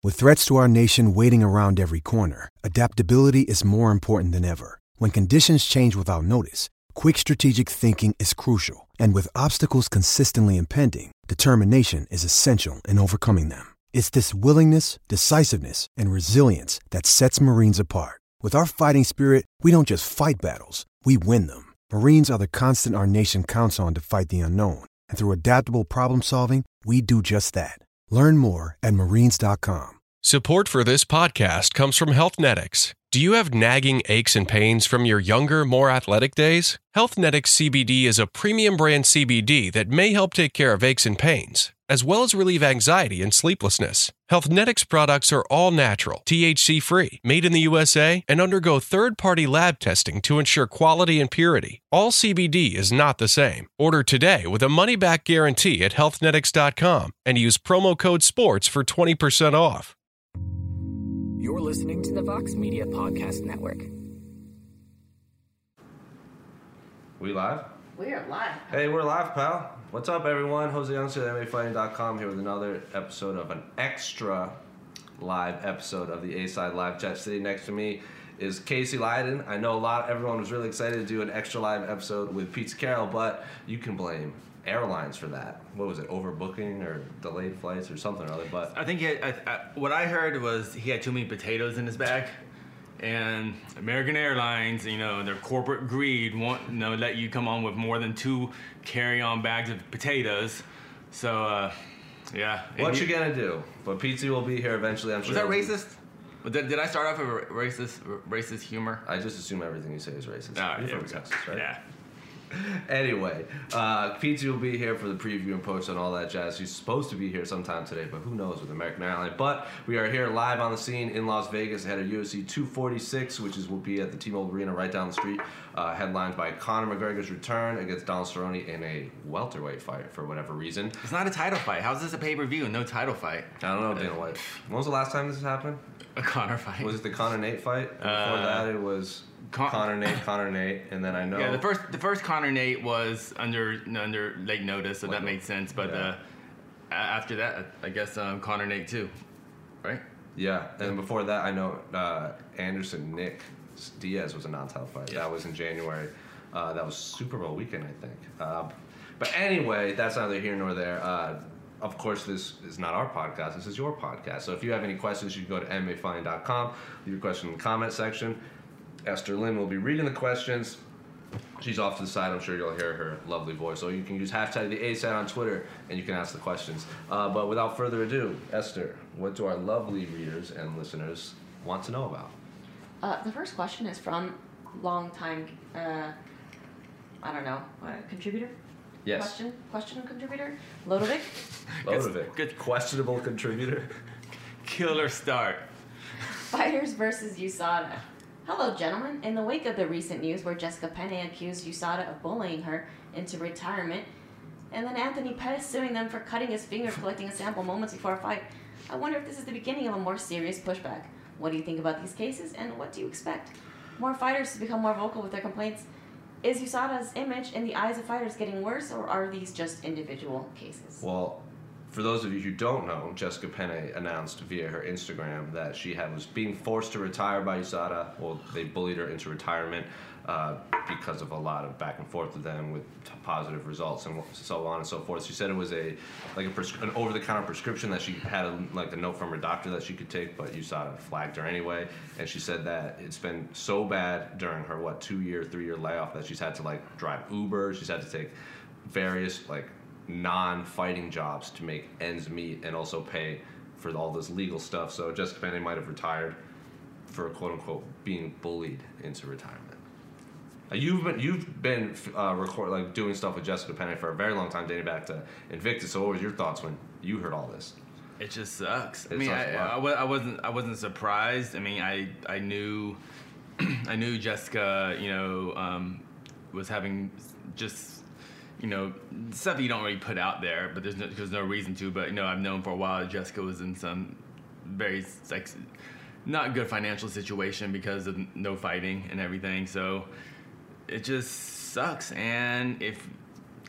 With threats to our nation waiting around every corner, adaptability is more important than ever. When conditions change without notice, quick strategic thinking is crucial. And with obstacles consistently impending, determination is essential in overcoming them. It's this willingness, decisiveness, and resilience that sets Marines apart. With our fighting spirit, we don't just fight battles, we win them. Marines are the constant our nation counts on to fight the unknown. And through adaptable problem solving, we do just that. Learn more at marines.com. Support for this podcast comes from Healthnetics. Do you have nagging aches and pains from your younger, more athletic days? Healthnetics CBD is a premium brand CBD that may help take care of aches and pains, as well as relieve anxiety and sleeplessness. Healthnetics products are all natural, THC-free, made in the USA, and undergo third-party lab testing to ensure quality and purity. All CBD is not the same. Order today with a money-back guarantee at healthnetics.com and use promo code SPORTS for 20% off. You're listening to the Vox Media Podcast Network. We live? We are live. Hey, we're live, pal. What's up, everyone? Jose Youngster at MMAfighting.com here with another episode of an extra live episode of the A-Side Live Chat. Sitting next to me is Casey Leydon. I know everyone was really excited to do an extra live episode with Pete Carroll, but you can blame airlines for that. What was it, overbooking or delayed flights or something or other? But I think what I heard was he had too many potatoes in his bag, and American Airlines, their corporate greed won't let you come on with more than 2 carry-on bags of potatoes. So yeah. What you gonna do? But Pizzi will be here eventually, I'm sure. Was that racist? Did I start off with racist humor? I just assume everything you say is racist. Oh, You're yeah, from Texas, right? Yeah. Anyway, Pizzi will be here for the preview and post and all that jazz. He's supposed to be here sometime today, but who knows with American Airlines. But we are here live on the scene in Las Vegas ahead of UFC 246, which will be at the T-Mobile Arena right down the street, headlined by Conor McGregor's return against Donald Cerrone in a welterweight fight for whatever reason. It's not a title fight. How's this a pay-per-view and no title fight? I don't know, Dana White. When was the last time this happened? A Conor fight. Was it the Conor-Nate fight? Before that, it was Conor-Nate, and then I know... Yeah, the first Conor-Nate was under late notice, so that made sense. But yeah. After that, I guess Conor-Nate too, right? Yeah, and before that, I know Anderson-Nick Diaz was a non-title fight. Yeah. That was in January. That was Super Bowl weekend, I think. But anyway, that's neither here nor there. Of course, this is not our podcast. This is your podcast. So if you have any questions, you can go to MMAfighting.com. Leave your question in the comment section. Esther Lynn will be reading the questions. She's off to the side. I'm sure you'll hear her lovely voice. So you can use hashtag the A-Side on Twitter, and you can ask the questions. But without further ado, Esther, what do our lovely readers and listeners want to know about? The first question is from longtime, contributor? Yes. Question contributor? Lodovic? Lodovic. Good. Questionable contributor. Killer start. Fighters versus USADA. Hello, gentlemen. In the wake of the recent news where Jessica Penne accused USADA of bullying her into retirement, and then Anthony Pettis suing them for cutting his finger collecting a sample moments before a fight, I wonder if this is the beginning of a more serious pushback. What do you think about these cases, and what do you expect? More fighters to become more vocal with their complaints. Is USADA's image in the eyes of fighters getting worse, or are these just individual cases? Well, for those of you who don't know, Jessica Penne announced via her Instagram that she was being forced to retire by USADA. Well, they bullied her into retirement because of a lot of back and forth with them with positive results and so on and so forth. She said it was an over-the-counter prescription that she had a note from her doctor that she could take, but USADA flagged her anyway. And she said that it's been so bad during her 3-year layoff that she's had to drive Uber. She's had to take various non-fighting jobs to make ends meet and also pay for all this legal stuff. So Jessica Penne might have retired for quote-unquote being bullied into retirement. You've been doing stuff with Jessica Penne for a very long time, dating back to Invictus. So what was your thoughts when you heard all this? It just sucks. I I wasn't surprised. I mean, I knew Jessica, was having just stuff you don't really put out there, but there's no reason to. But I've known for a while that Jessica was in some very not good financial situation because of no fighting and everything. So it just sucks. And if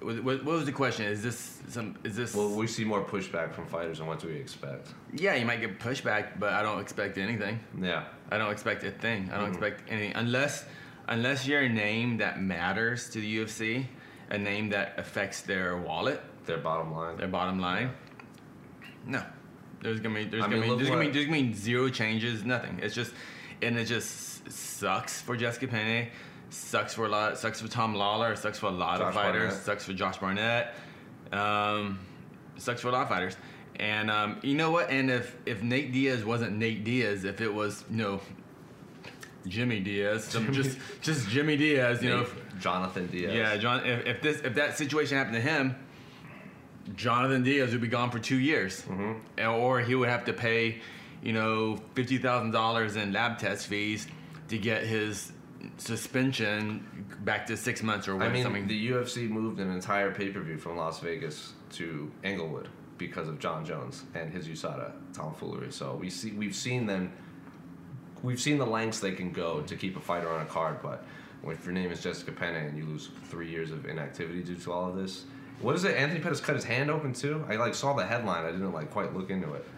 what was the question? Is this? Well, we see more pushback from fighters, and what do we expect? Yeah, you might get pushback, but I don't expect anything. Yeah. I don't expect a thing. I don't expect anything unless you're a name that matters to the UFC, a name that affects their wallet, Their bottom line. No, there's gonna be zero changes. Nothing. It just sucks for Jessica Penne. Sucks for Tom Lawler. Sucks for a lot of fighters. Barnett. Sucks for Josh Barnett. Sucks for a lot of fighters. And you know what? And if Nate Diaz wasn't Nate Diaz, if it was Jimmy Diaz, just Jimmy Diaz, Jonathan Diaz. Yeah, John. If that situation happened to him, Jonathan Diaz would be gone for 2 years, or he would have to pay, $50,000 in lab test fees to get his suspension back to 6 months or whatever. I mean, the UFC moved an entire pay-per-view from Las Vegas to Inglewood because of John Jones and his USADA tomfoolery. So we've seen the lengths they can go to keep a fighter on a card, but if your name is Jessica Penne and you lose 3 years of inactivity due to all of this, what is it? Anthony Pettis cut his hand open too. I saw the headline. I didn't quite look into it.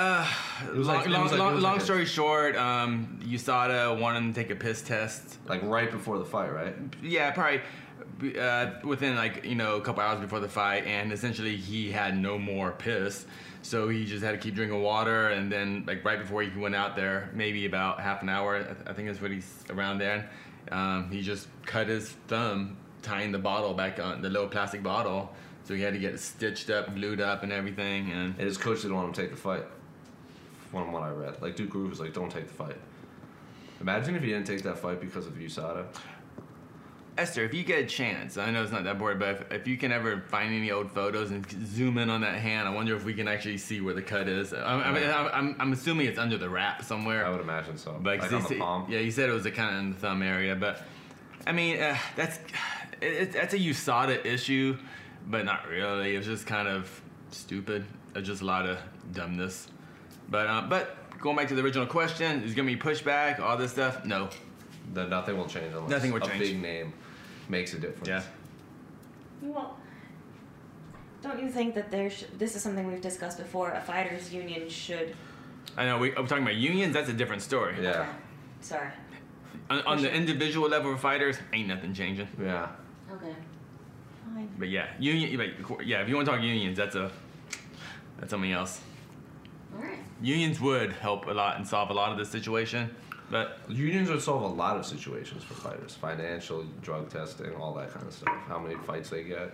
Long story short, USADA wanted him to take a piss test. Right before the fight, right? Yeah, probably within a couple hours before the fight, and essentially he had no more piss, so he just had to keep drinking water. And then right before he went out there, maybe about half an hour, I think that's what he's around there. He just cut his thumb tying the bottle back on the little plastic bottle, so he had to get it stitched up, glued up, and everything. And his coach didn't want him to take the fight. From what I read, Duke Groove was don't take the fight. Imagine if he didn't take that fight because of USADA. Esther, if you get a chance, I know it's not that boring, but if you can ever find any old photos and zoom in on that hand, I wonder if we can actually see where the cut is. I'm assuming it's under the wrap somewhere. I would imagine so. But on the palm. Yeah, you said it was kind of in the thumb area, but I mean that's a USADA issue, but not really. It was just kind of stupid. It's just a lot of dumbness. But going back to the original question, is going to be pushback, all this stuff? No. Nothing will change unless Nothing will a change. big name makes a difference. Yeah. Well, don't you think that this is something we've discussed before, a fighters union should... I know, we're talking about unions, that's a different story. Yeah. Okay. Sorry. On the individual level of fighters, ain't nothing changing. Yeah. Okay. Fine. But yeah, if you want to talk unions, that's something else. All right. Unions would help a lot and solve a lot of this situation, but Unions would solve a lot of situations for fighters. Financial, drug testing, all that kind of stuff. How many fights they get.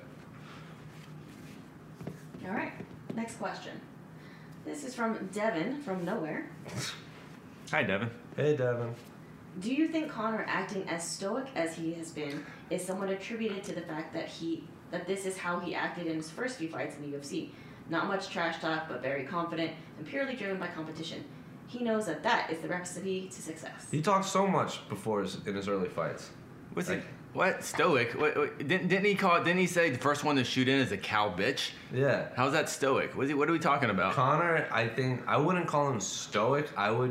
All right. Next question. This is from Devin from nowhere. hi, Devin. Hey, Devin. Do you think Conor acting as stoic as he has been is somewhat attributed to the fact that this is how he acted in his first few fights in the UFC? Not much trash talk, but very confident and purely driven by competition. He knows that is the recipe to success. He talked so much before in his early fights. What's it? What stoic? What, didn't he say the first one to shoot in is a cow bitch? Yeah. How's that stoic? What are we talking about? Conor, I think I wouldn't call him stoic.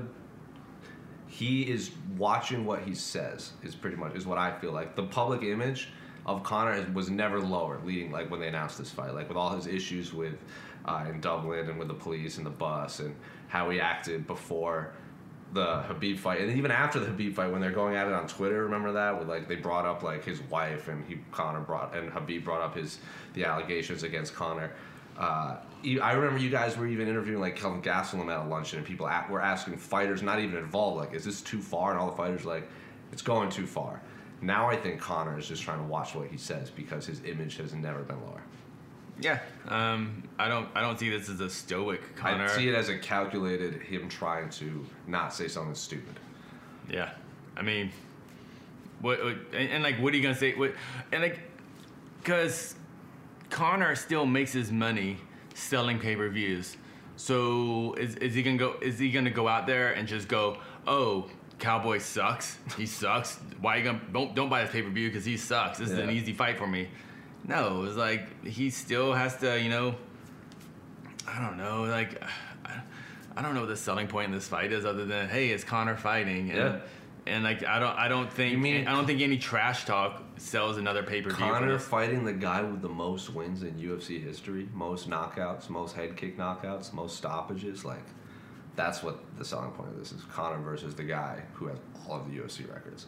He is watching what he says. Is what I feel like. The public image of Conor was never lower, leading when they announced this fight, with all his issues with in Dublin and with the police and the bus and how he acted before the Khabib fight, and even after the Khabib fight when they're going at it on Twitter. Remember that? With they brought up his wife and Khabib brought up the allegations against Conor. I remember you guys were even interviewing Kelvin Gastelum at a luncheon, and people were asking fighters not even involved, is this too far? And all the fighters it's going too far. Now I think Conor is just trying to watch what he says because his image has never been lower. Yeah, I don't see this as a stoic Conor. I see it as a calculated him trying to not say something stupid. Yeah, I mean, what are you gonna say? Because Conor still makes his money selling pay-per-views. So is he gonna go out there and just go, oh, Cowboy sucks. He sucks. Why you gonna don't buy his pay-per-view because he sucks. This is an easy fight for me. No, it's he still has to, I don't know, I don't know what the selling point in this fight is other than, hey, it's Conor fighting. And And like I don't think any trash talk sells another pay-per-view. Conor fighting the guy with the most wins in UFC history, most knockouts, most head kick knockouts, most stoppages. Like, that's what the selling point of this is. Conor versus the guy who has all of the UFC records.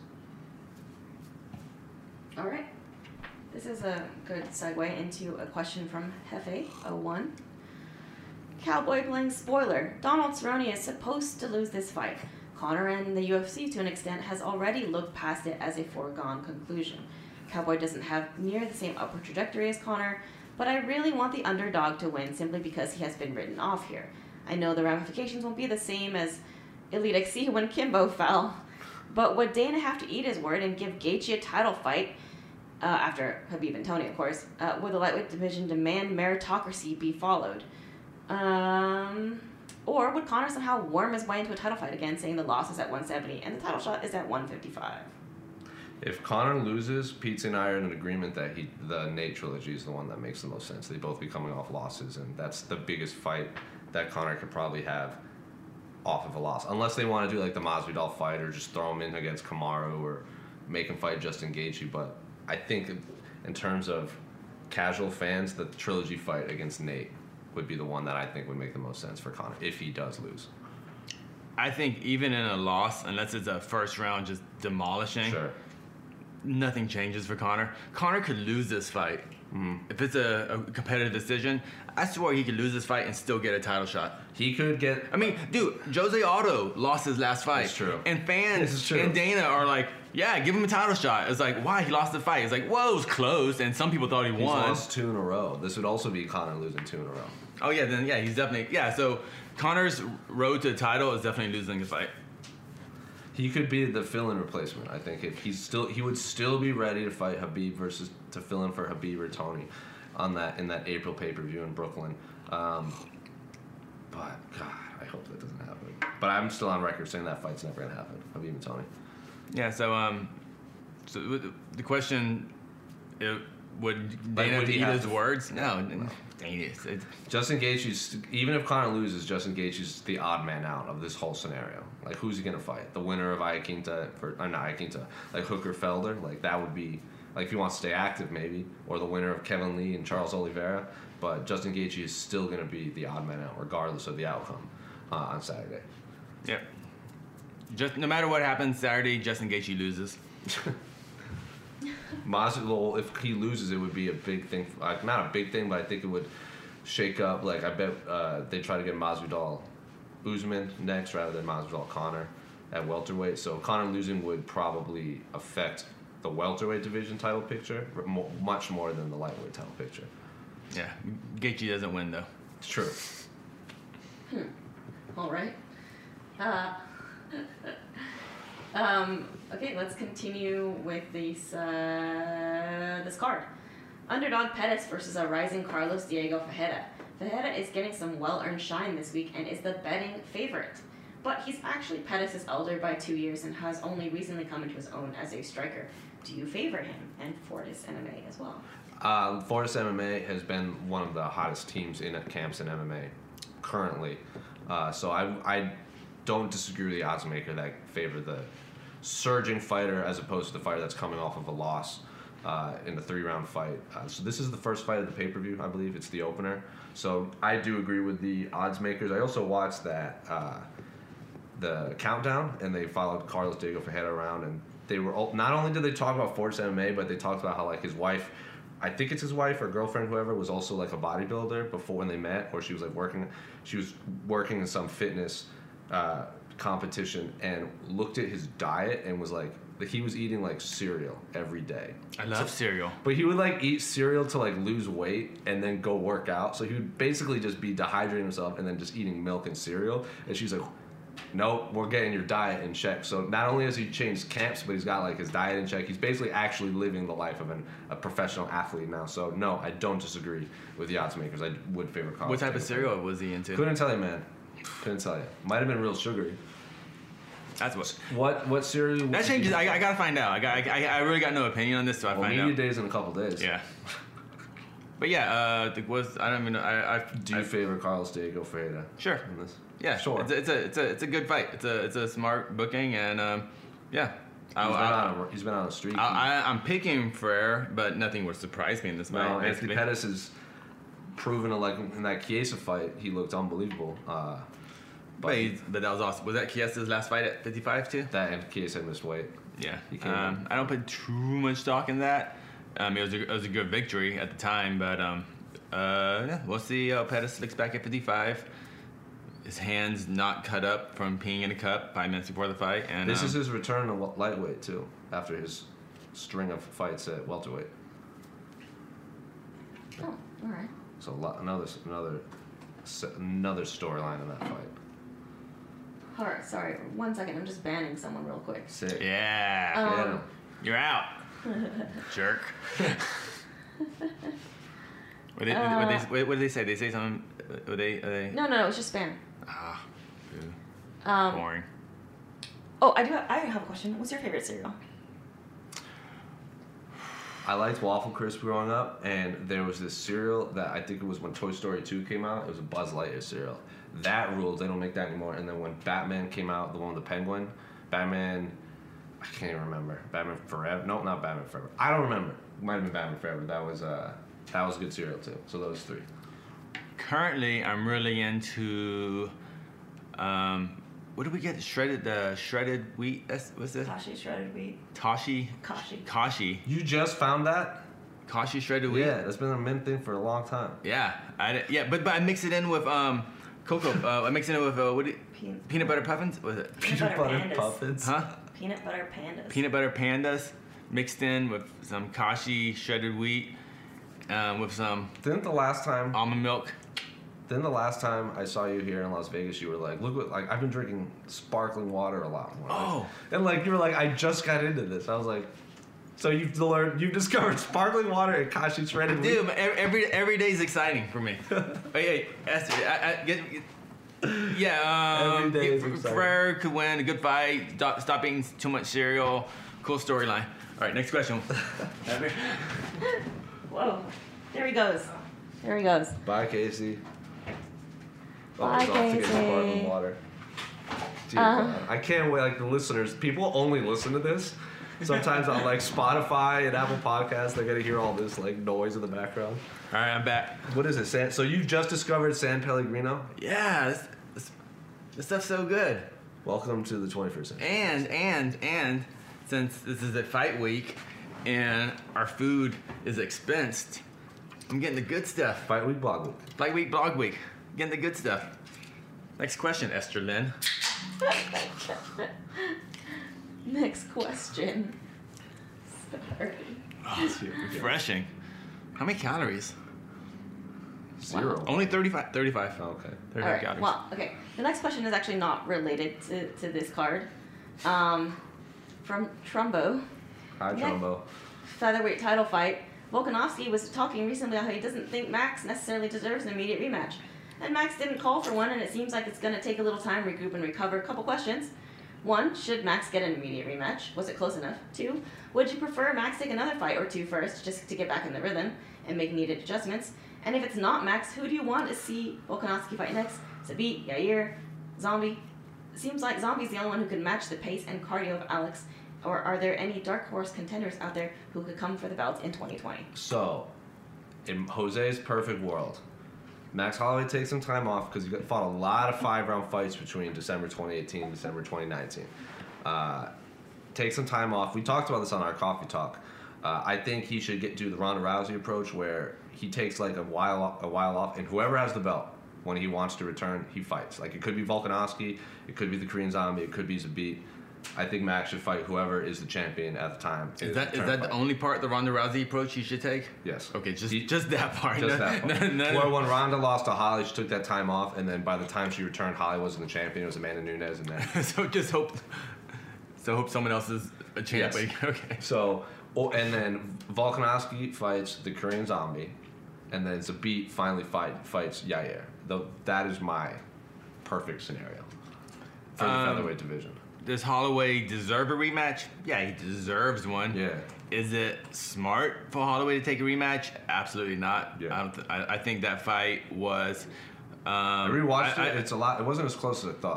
All right. This is a good segue into a question from Hefe01. Cowboy playing spoiler. Donald Cerrone is supposed to lose this fight. Conor and the UFC, to an extent, has already looked past it as a foregone conclusion. Cowboy doesn't have near the same upward trajectory as Conor, but I really want the underdog to win simply because he has been written off here. I know the ramifications won't be the same as Elite XC when Kimbo fell, but would Dana have to eat his word and give Gaethje a title fight, after Khabib and Tony, of course, would the lightweight division demand meritocracy be followed? Or would Conor somehow worm his way into a title fight again, saying the loss is at 170 and the title shot is at 155? If Conor loses, Pete and I are in an agreement that the Nate trilogy is the one that makes the most sense. They both be coming off losses, and that's the biggest fight that Conor could probably have off of a loss. Unless they want to do like the Masvidal fight or just throw him in against Kamaru or make him fight Justin Gaethje. But I think in terms of casual fans, the trilogy fight against Nate would be the one that I think would make the most sense for Conor if he does lose. I think even in a loss, unless it's a first round just demolishing, Sure. nothing changes for Conor. Conor could lose this fight. If it's a competitive decision, I swear he could lose this fight and still get a title shot. He could get... I mean, dude, Jose Aldo lost his last fight. That's true. And fans This is true. and Dana are like, yeah, give him a title shot. It's like, why? He lost the fight. It's like, well, it was close, and some people thought he He's won. lost 2 in a row. This would also be Conor losing 2 in a row. Oh, yeah, then, yeah, he's definitely... Yeah, so Conor's road to the title is definitely losing the fight. He could be the fill-in replacement. I think if he would still be ready to fight Khabib to fill in for Khabib or Tony in that April pay-per-view in Brooklyn. But God, I hope that doesn't happen. But I'm still on record saying that fight's never gonna happen. Khabib and Tony. Yeah, so the question, would Dana would he eat have his to- words? No. Dang it. Justin Gaethje's, even if Conor loses, Justin Gaethje's the odd man out of this whole scenario. Like, who's he gonna fight? The winner of not Iaquinta, like Hooker Felder? Like, that would be, like, if he wants to stay active, maybe, or the winner of Kevin Lee and Charles Oliveira. But Justin Gaethje is still gonna be the odd man out, regardless of the outcome on Saturday. Yep. Just no matter what happens Saturday, Justin Gaethje loses. Masvidal, if he loses, it would be a big thing. Not a big thing, but I think it would shake up. Like, I bet they try to get Masvidal Usman next rather than Masvidal Conor at welterweight. So Conor losing would probably affect the welterweight division title picture much more than the lightweight title picture. Yeah, Gaethje doesn't win though. It's true. All right. Okay, let's continue with this card. Underdog Pettis versus a rising Carlos Diego Ferreira. Ferreira is getting some well-earned shine this week and is the betting favorite. But he's actually Pettis' elder by 2 years and has only recently come into his own as a striker. Do you favor him and Fortis MMA as well? Fortis MMA has been one of the hottest teams in camps in MMA currently. So I don't disagree with the odds maker that favor the surging fighter as opposed to the fighter that's coming off of a loss in the 3-round fight. So this is the first fight of the pay-per-view, I believe. It's the opener. So I do agree with the odds makers. I also watched that the countdown, and they followed Carlos Diego Ferreira around, and they were not only did they talk about Fortis MMA, but they talked about how, like, his wife, I think it's his wife or girlfriend, whoever, was also like a bodybuilder before when they met, or she was working in some fitness competition and looked at his diet and was like, he was eating like cereal every day. I love cereal. But he would like eat cereal to like lose weight and then go work out. So he would basically just be dehydrating himself and then just eating milk and cereal. And she's like, nope, we're getting your diet in check. So not only has he changed camps, but he's got like his diet in check. He's basically actually living the life of a professional athlete now. So no, I don't disagree with the odds makers. I would favor Carlos. What type of cereal was he into? Couldn't tell you, man. Couldn't tell you. Might have been real sugary. That's what cereal? That changes. I gotta find out. I really got no opinion on this, so I find out. Media days in a couple days. Yeah. But yeah, I don't even know. Do you favor Carlos Diego Ferreira? Sure. In this? Yeah, sure. It's a good fight. It's a smart booking, and Yeah. He's been on a streak. I'm picking Ferrer, but nothing would surprise me in this fight. No, Anthony Pettis is proven to, like, in that Chiesa fight, he looked unbelievable. But that was awesome. Was that Chiesa's last fight at 55 too? That and Chiesa missed weight. Yeah. He came in. I don't put too much stock in that. It was a good victory at the time, but yeah, we'll see how Pettis looks back at 55. His hands not cut up from peeing in a cup 5 minutes before the fight, and this is his return to lightweight too, after his string of fights at welterweight. Oh, all right. So another storyline in that fight. All right, sorry. 1 second. I'm just banning someone real quick. Sick. Yeah. You're out. Jerk. What did they say? They say something. Are they? No. It's just spam. Boring. Oh, I have a question. What's your favorite cereal? I liked Waffle Crisp growing up, and there was this cereal that I think it was when Toy Story 2 came out. It was a Buzz Lightyear cereal. That ruled. They don't make that anymore. And then when Batman came out, the one with the penguin, Batman, I can't even remember. Batman Forever? No, not Batman Forever. I don't remember. It might have been Batman Forever. That was a good cereal too. So those three. Currently, I'm really into. What do we get? Shredded wheat. What's this? Kashi shredded wheat. Kashi. You just found that? Kashi shredded wheat. Yeah, that's been a mint thing for a long time. Yeah, but I mix it in with cocoa. I mix it in with peanut butter puffins. Was it Peanut butter puffins? Huh? Peanut butter pandas. Peanut butter pandas mixed in with some Kashi shredded wheat, with some Didn't the last time I saw you here in Las Vegas, you were like, look what, like, I've been drinking sparkling water a lot more. Oh. And like, you were like, I just got into this. I was like, so you've discovered sparkling water and Kashi shredded wheat? Dude, every day is exciting for me. Hey, Esther, Every day is exciting. Ferrer could win a good fight. Stop eating too much cereal. Cool storyline. All right, next question. Whoa. There he goes. Bye, Casey. Bye, he's off to get Casey. sparkling water. Dude, God. I can't wait. Like, the listeners, people only listen to this. Sometimes on like Spotify and Apple Podcasts, they're gonna hear all this like noise in the background. All right, I'm back. What is it? So you've just discovered San Pellegrino? Yeah, this stuff's so good. Welcome to the 21st century. And since this is a fight week and our food is expensed, I'm getting the good stuff. Fight week, blog week. Fight week, blog week. Getting the good stuff. Next question, Esther Lynn. Next question. Sorry. Oh, refreshing. How many calories? 0. Only 35. 35. Oh, okay. 35 All right. calories. Well, okay. The next question is actually not related to this card. From Trumbo. Hi, Trumbo. Featherweight title fight. Volkanovski was talking recently how he doesn't think Max necessarily deserves an immediate rematch. And Max didn't call for one, and it seems like it's going to take a little time to regroup and recover. A couple questions. 1, should Max get an immediate rematch? Was it close enough? 2, would you prefer Max take another fight or 2 first, just to get back in the rhythm and make needed adjustments? And if it's not Max, who do you want to see Volkanovski fight next? Zabit, Yair, Zombie? It seems like Zombie's the only one who can match the pace and cardio of Alex. Or are there any dark horse contenders out there who could come for the belt in 2020? So, in Jose's perfect world, Max Holloway takes some time off because he fought a lot of 5-round fights between December 2018 and December 2019. Take some time off. We talked about this on our coffee talk. I think he should do the Ronda Rousey approach where he takes like a while off, and whoever has the belt, when he wants to return, he fights. Like, it could be Volkanovski, it could be the Korean Zombie, it could be Zabit. I think Max should fight whoever is the champion at the time. Is that the only part, the Ronda Rousey approach you should take? Yes. Okay, just that part. Just that part. Where when Ronda lost to Holly, she took that time off, and then by the time she returned, Holly wasn't the champion. It was Amanda Nunes, and then so hope someone else is a champion. Yes. Okay. So, and then Volkanovski fights the Korean Zombie, and then Zabit finally fights Yair. That is my perfect scenario for the featherweight division. Does Holloway deserve a rematch? Yeah, he deserves one. Yeah. Is it smart for Holloway to take a rematch? Absolutely not. Yeah. I think that fight was. I rewatched it. It's a lot. It wasn't as close as I thought.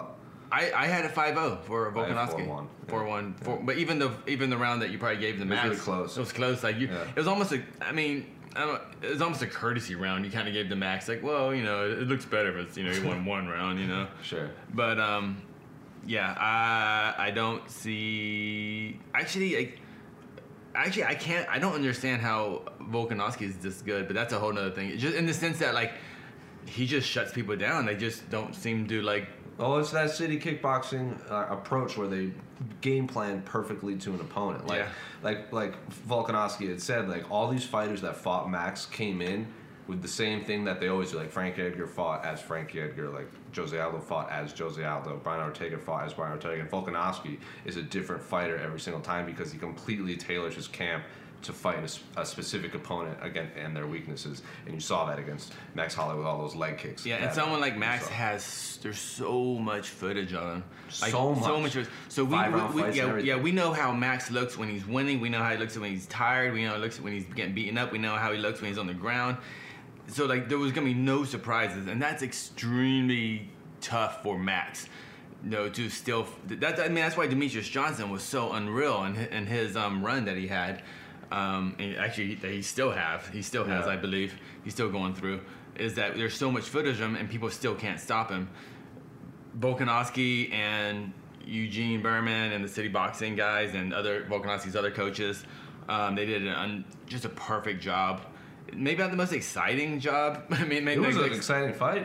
I had a 5-0 for I had Volkanovski. 4-1. 4-1. Yeah. But even the round that you probably gave the was Max, really close. It was close. Like Yeah. it was almost a. I mean, I don't. It was almost a courtesy round. You kind of gave the Max like, well, you know, it looks better if it's, you know, you won one round, you know. Sure. But yeah, I don't see. Actually, I can't. I don't understand how Volkanovski is this good. But that's a whole nother thing. Just in the sense that like he just shuts people down. They just don't seem to like. Well, it's that city kickboxing approach where they game plan perfectly to an opponent. Like, Yeah. like Volkanovski had said, like all these fighters that fought Max came in with the same thing that they always do. Like Frankie Edgar fought as Frankie Edgar, like Jose Aldo fought as Jose Aldo, Brian Ortega fought as Brian Ortega, and Volkanovski is a different fighter every single time because he completely tailors his camp to fight a specific opponent again and their weaknesses, and you saw that against Max Holloway with all those leg kicks. Yeah, and someone like Max there's so much footage on him. Like, So much. footage. So Five-round fights and yeah, everything. we know how Max looks when he's winning. We know how he looks when he's tired. We know how he looks when he's getting beaten up. We know how he looks when he's on the ground. So like there was gonna be no surprises, and that's extremely tough for Max. You know, to still that's why Demetrius Johnson was so unreal in his run that he had. And actually, that he still has, I believe. He's still going through. Is that there's so much footage of him, and people still can't stop him. Volkanovski and Eugene Berman and the City Boxing guys and Volkanovski's other coaches, they did just a perfect job. Maybe not the most exciting job. I mean, It was an exciting fight.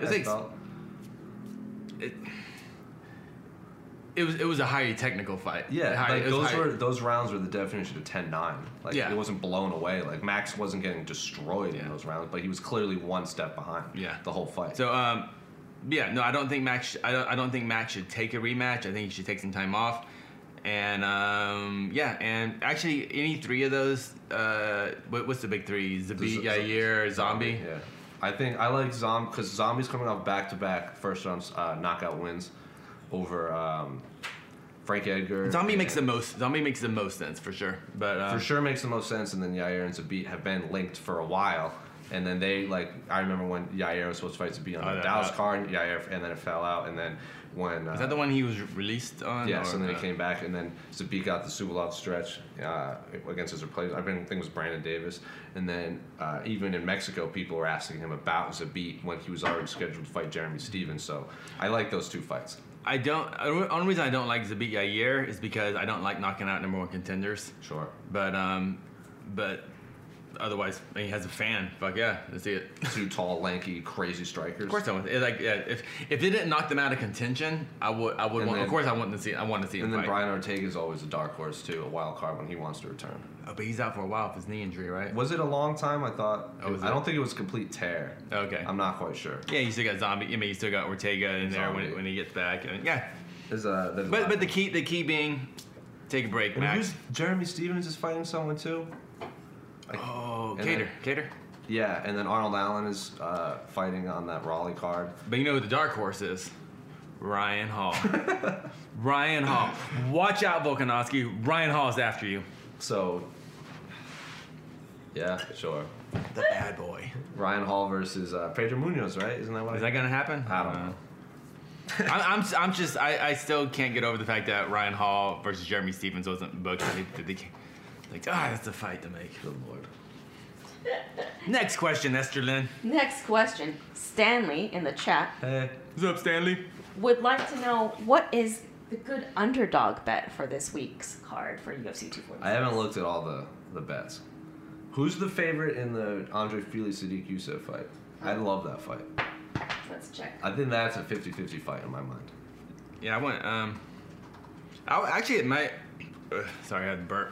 It was a highly technical fight. Yeah, like those rounds were the definition of 10-9. Like Yeah. it wasn't blown away. Like Max wasn't getting destroyed in those rounds, but he was clearly one step behind. Yeah. The whole fight. So yeah, no, I don't think Max. I don't think Max should take a rematch. I think he should take some time off. And yeah, and actually, any three of those. What's the big three? Zabit, Yair, Zombie. Yeah, I think I like Zombie because Zombie's coming off back-to-back first round knockout wins over Frank Edgar. Zombie makes the most sense for sure. But for sure makes the most sense. And then Yair and Zabit have been linked for a while. And then they I remember when Yair was supposed to fight Zabit on the Dallas card, Yair, and then it fell out. And then when is that the one he was released on? Yes, and then he came back, and then Zabit got the Suvolov stretch against his replacement. I think it was Brandon Davis. And then even in Mexico, people were asking him about Zabit when he was already scheduled to fight Jeremy Stevens. So I like those two fights. The only reason I don't like Zabit Yair is because I don't like knocking out number one contenders. Sure. But otherwise, he has a fan. Fuck yeah, let's see it. Two tall, lanky, crazy strikers. Of course I want. If they didn't knock them out of contention, I would want. Of course I want to see. I want to see him And then fight. Brian Ortega is always a dark horse too, a wild card when he wants to return. Oh, but he's out for a while with his knee injury, right? Was it a long time? I thought. Was I it? don't think it was complete tear. Okay. I'm not quite sure. Yeah, you still got Zombie. I mean, you still got Ortega in there Zombie. when he gets back. And yeah. But the key being, take a break, Max. Jeremy Stevens is fighting someone too. Oh, and Cater. Yeah, and then Arnold Allen is fighting on that Raleigh card. But you know who the dark horse is? Ryan Hall. Ryan Hall. Watch out, Volkanovski. Ryan Hall is after you. So, yeah, sure. The bad boy. Ryan Hall versus Pedro Munoz, right? Isn't that what? Is that gonna happen? I don't know. I still can't get over the fact that Ryan Hall versus Jeremy Stevens wasn't booked. That's a fight to make. Good lord. Next question, Esther Lynn. Next question. Stanley in the chat Hey. What's up, Stanley? would like to know what is the good underdog bet for this week's card for UFC 246. I haven't looked at all the bets. Who's the favorite in the Andre Fili Sadiq Youssef fight? I love that fight. Let's check. I think that's a 50-50 fight in my mind. Yeah, I went. Actually, it might. Sorry, I had to burp.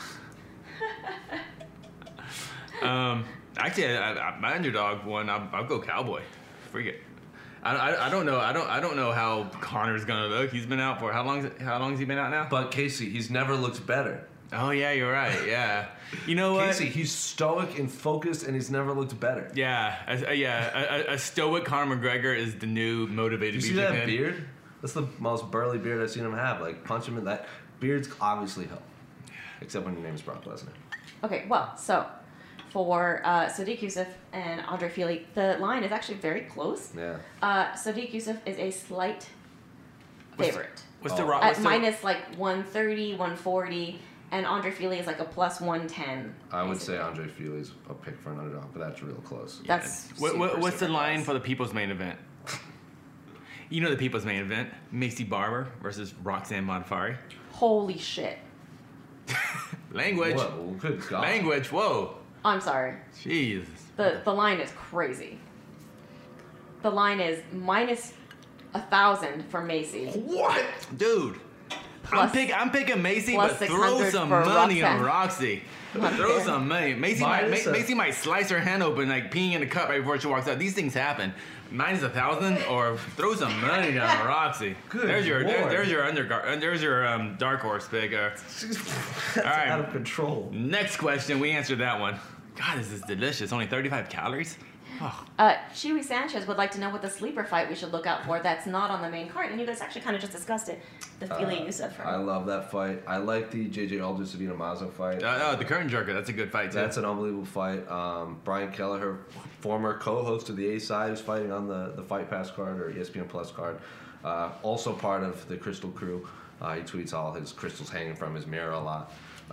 Actually, my underdog one. I'll go Cowboy. Freak it. I don't know. I don't know how Connor's gonna look. He's been out for how long? How long has he been out now? But Casey, he's never looked better. Oh yeah, you're right. Yeah. You know what? Casey, he's stoic and focused, and he's never looked better. Yeah, a stoic Conor McGregor is the new motivated. You see that beard? That's the most burly beard I've seen him have. Like, punch him in that. Beards obviously help. Except when your name is Brock Lesnar. Okay, well, so for Sadiq Youssef and Andre Fili, the line is actually very close. Yeah. Sadiq Youssef is a slight favorite. What's the Rock? At minus like 130, 140, and Andre Fili is like a plus 110. I would say Andre Fili's a pick for an underdog, but that's real close. That's What's the super line close. for the People's Main Event? You know the People's Main Event: Macy Barber versus Roxanne Modafferi. Holy shit. Language. Whoa, good God. Language. Whoa. I'm sorry. Jesus. The line is crazy. The line is minus 1,000 for Macy. What, dude? Plus- I'm picking Macy, plus but throw 600 some for money Roxanne. on Roxy. Not Throw fair. some money. Macy might slice her hand open, like peeing in a cup right before she walks out. These things happen. Minus 1,000, or throw some money down Roxy. Good There's your Lord. there's your dark horse pick. That's All right. out of control. Next question. We answered that one. God, this is delicious. Only 35 calories. Oh. Chewy Sanchez would like to know what the sleeper fight we should look out for that's not on the main card. And you guys actually kind of just discussed it. The Fili Youssef I fight. love that fight. I like the JJ Aldous Savino Mazo fight. The curtain jerker. That's a good fight too. That's an unbelievable fight. Brian Kelleher, former co-host of the A-Side, is fighting on the Fight Pass card or ESPN Plus card. Also part of the Crystal crew. He tweets all his crystals hanging from his mirror a lot.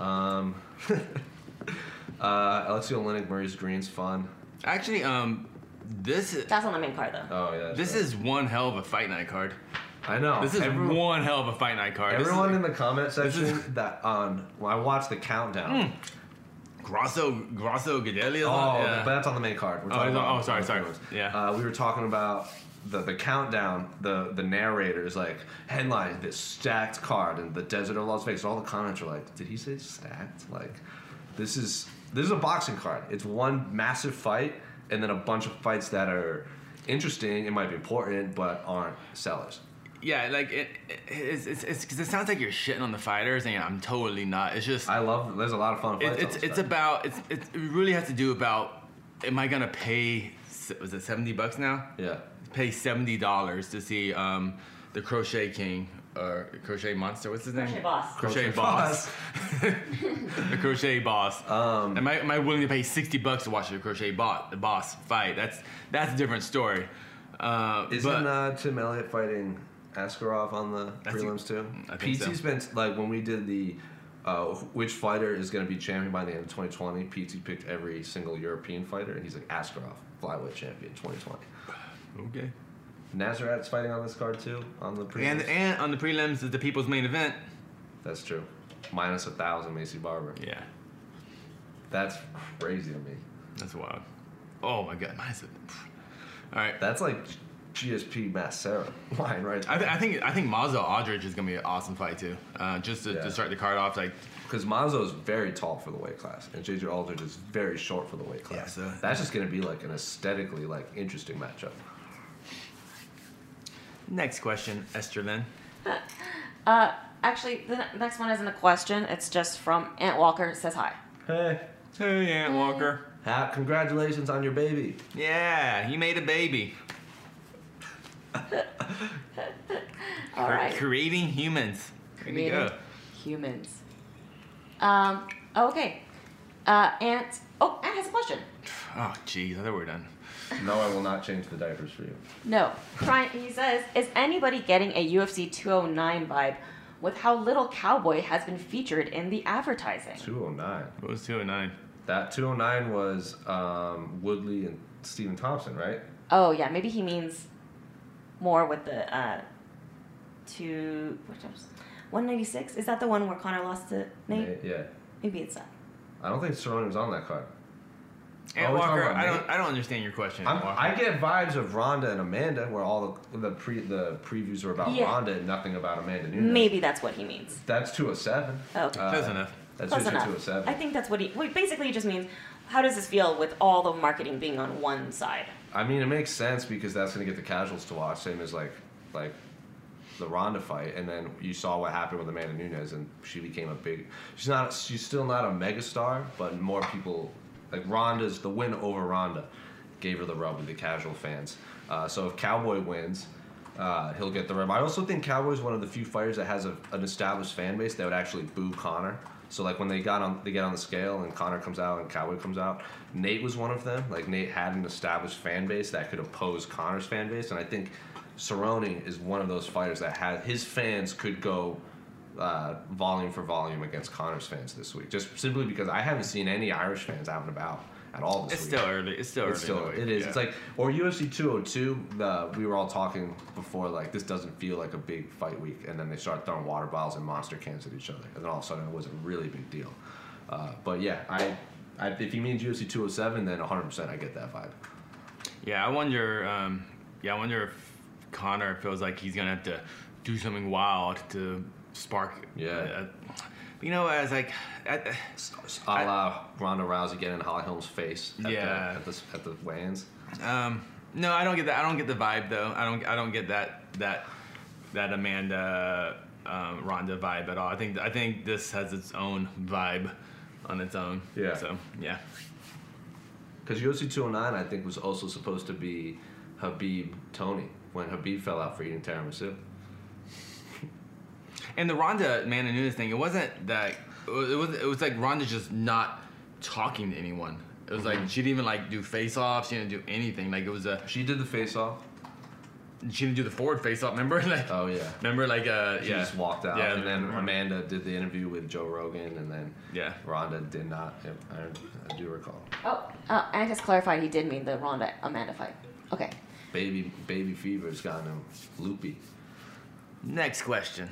Alexio Oleinik, Maurice Green's fun. Actually, this is That's on the main card though. Oh yeah. that's this right. is one hell of a fight night card. I know. This is one hell of a fight night card. Everyone This in the comment section is- when I watched the countdown. Grosso Gadelha. Oh, Yeah. but that's on the main card. We're talking oh, about sorry. Philippines. Yeah. We were talking about the countdown. The narrator is like, headline, this stacked card in the desert of Las Vegas. All the comments are like, did he say stacked? Like, this is a boxing card. It's one massive fight and then a bunch of fights that are interesting. It might be important, but aren't sellers. Yeah, like it sounds like you're shitting on the fighters, and I'm totally not. It's just There's a lot of fun fights. it really has to do about, am I gonna pay? Was it $70 now? Yeah. Pay $70 to see the Crochet King or Crochet Monster. What's his name? Crochet Boss. Crochet Boss. The Crochet Boss. Am I willing to pay $60 to watch the Crochet Boss fight? That's a different story. Isn't Tim Elliott fighting Askarov on the That's- prelims too? I think so. PT's been like, when we did the which fighter is going to be champion by the end of 2020. PT picked every single European fighter, and he's like, Askarov, flyweight champion 2020. Okay. Nazaret's fighting on this card too on the prelims. And on the prelims is the People's Main Event. That's true. Minus 1,000 Macy Barber. Yeah, That's crazy to me. that's wild. Oh my God, all right. That's like GSP Massera line right there. I think Mazo Aldridge is gonna be an awesome fight too. Just to Yeah. start the card off, like Because Mazo is very tall for the weight class, and JJ Aldridge is very short for the weight class. Yeah, so- That's just going to be like an aesthetically like interesting matchup. next question, Esther Lynn. Actually, the next one isn't a question. It's just from Ant Walker. It says hi. Hey, Hey, Ant Walker. congratulations on your baby. Yeah, he made a baby. All right. Creating humans. Way to Created go. humans. Okay. Ant has a question. Oh, jeez, I thought we were done. No, I will not change the diapers for you. No. He says, is anybody getting a UFC 209 vibe with how little Cowboy has been featured in the advertising? 209. What was 209? That 209 was Woodley and Stephen Thompson, right? Oh, yeah. Maybe he means more with the 196? Is that the one where Connor lost to Nate? Yeah. Maybe it's that. I don't think Cerrone was on that card. Ant we're talking Walker, about Nate? I don't understand your question. Ant Walker. I get vibes of Ronda and Amanda, where all the previews are about Yeah. Ronda and nothing about Amanda Nunes. Maybe that's what he means. That's 207. Okay. Close enough. That's Close UFC enough. 207. I think that's what basically just means, how does this feel with all the marketing being on one side? I mean, it makes sense because that's going to get the casuals to watch, same as like the Ronda fight, and then you saw what happened with Amanda Nunes, and she became a big. She's still not a megastar, but more people like Ronda's the win over Ronda gave her the rub with the casual fans. So if Cowboy wins, he'll get the rub. I also think Cowboy's one of the few fighters that has an established fan base that would actually boo Conor. So like when they get on the scale and Conor comes out and Cowboy comes out, Nate was one of them. Like Nate had an established fan base that could oppose Conor's fan base, and I think Cerrone is one of those fighters that his fans could go volume for volume against Conor's fans this week, just simply because I haven't seen any Irish fans out and about at all this week. It's still early. It is. Yeah. It's like, or UFC 202. We were all talking before, like, this doesn't feel like a big fight week, and then they start throwing water bottles and monster cans at each other, and then all of a sudden it was a really big deal. But yeah, if he means UFC 207, then 100% I get that vibe. Yeah, I wonder. I wonder if Conor feels like he's gonna have to do something wild to spark. Yeah. You know, as like, A la Ronda Rousey getting in Holly Holm's face at the weigh-ins. No, I don't get that. I don't get the vibe though. I don't get that Amanda Ronda vibe at all. I think this has its own vibe on its own. Yeah. So yeah. Because UFC 209, I think, was also supposed to be Habib Tony when Habib fell out for eating tiramisu. And the Ronda Amanda Nunes thing, it wasn't that. It was like Ronda just not talking to anyone. It was like she didn't even like do face-offs. She didn't do anything. Like it was She did the face-off. She didn't do the forward face-off. Remember? Like, oh yeah. Remember like She just walked out, Yeah, and then Amanda did the interview with Joe Rogan, and then Ronda did not. I do recall. And just clarified, he did mean the Ronda Amanda fight. Okay. Baby fever's gotten him loopy. Next question.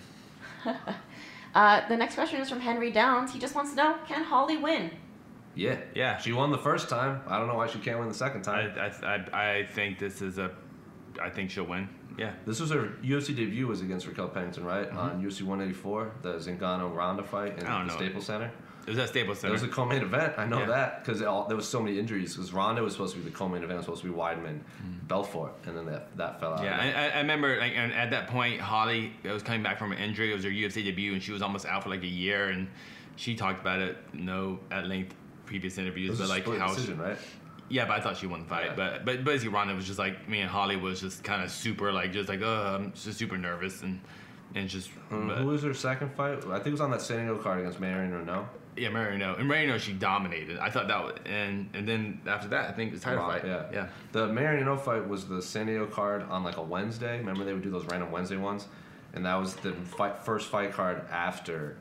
The next question is from Henry Downs. He just wants to know, can Holly win? Yeah. She won the first time. I don't know why she can't win the second time. I think this is I think she'll win. Yeah. This was her UFC debut was against Raquel Pennington, right? On UFC 184, the Zingano-Ronda fight in the Staples Center. It was at Staples Center. It was a co-main event. I know that because there was so many injuries. Because Ronda was supposed to be the co-main event. It was supposed to be Weidman, Belfort, and then that fell out. Yeah, I remember like, and at that point, Holly was coming back from an injury. It was her UFC debut, and she was almost out for like a year. And she talked about it, at length, previous interviews. It was but a like split how decision, right? Yeah, but I thought she won the fight. Yeah. But basically, Ronda was just like me and Holly was just kind of super I'm just super nervous and just. Who was her second fight? I think it was on that San Diego card against Marion Renault. Yeah, Marino. And Marino, she dominated. I thought that was, and then after that, I think it was title fight. Yeah. The Mariano fight was the San Diego card on like a Wednesday. Remember they would do those random Wednesday ones, and that was the first fight card after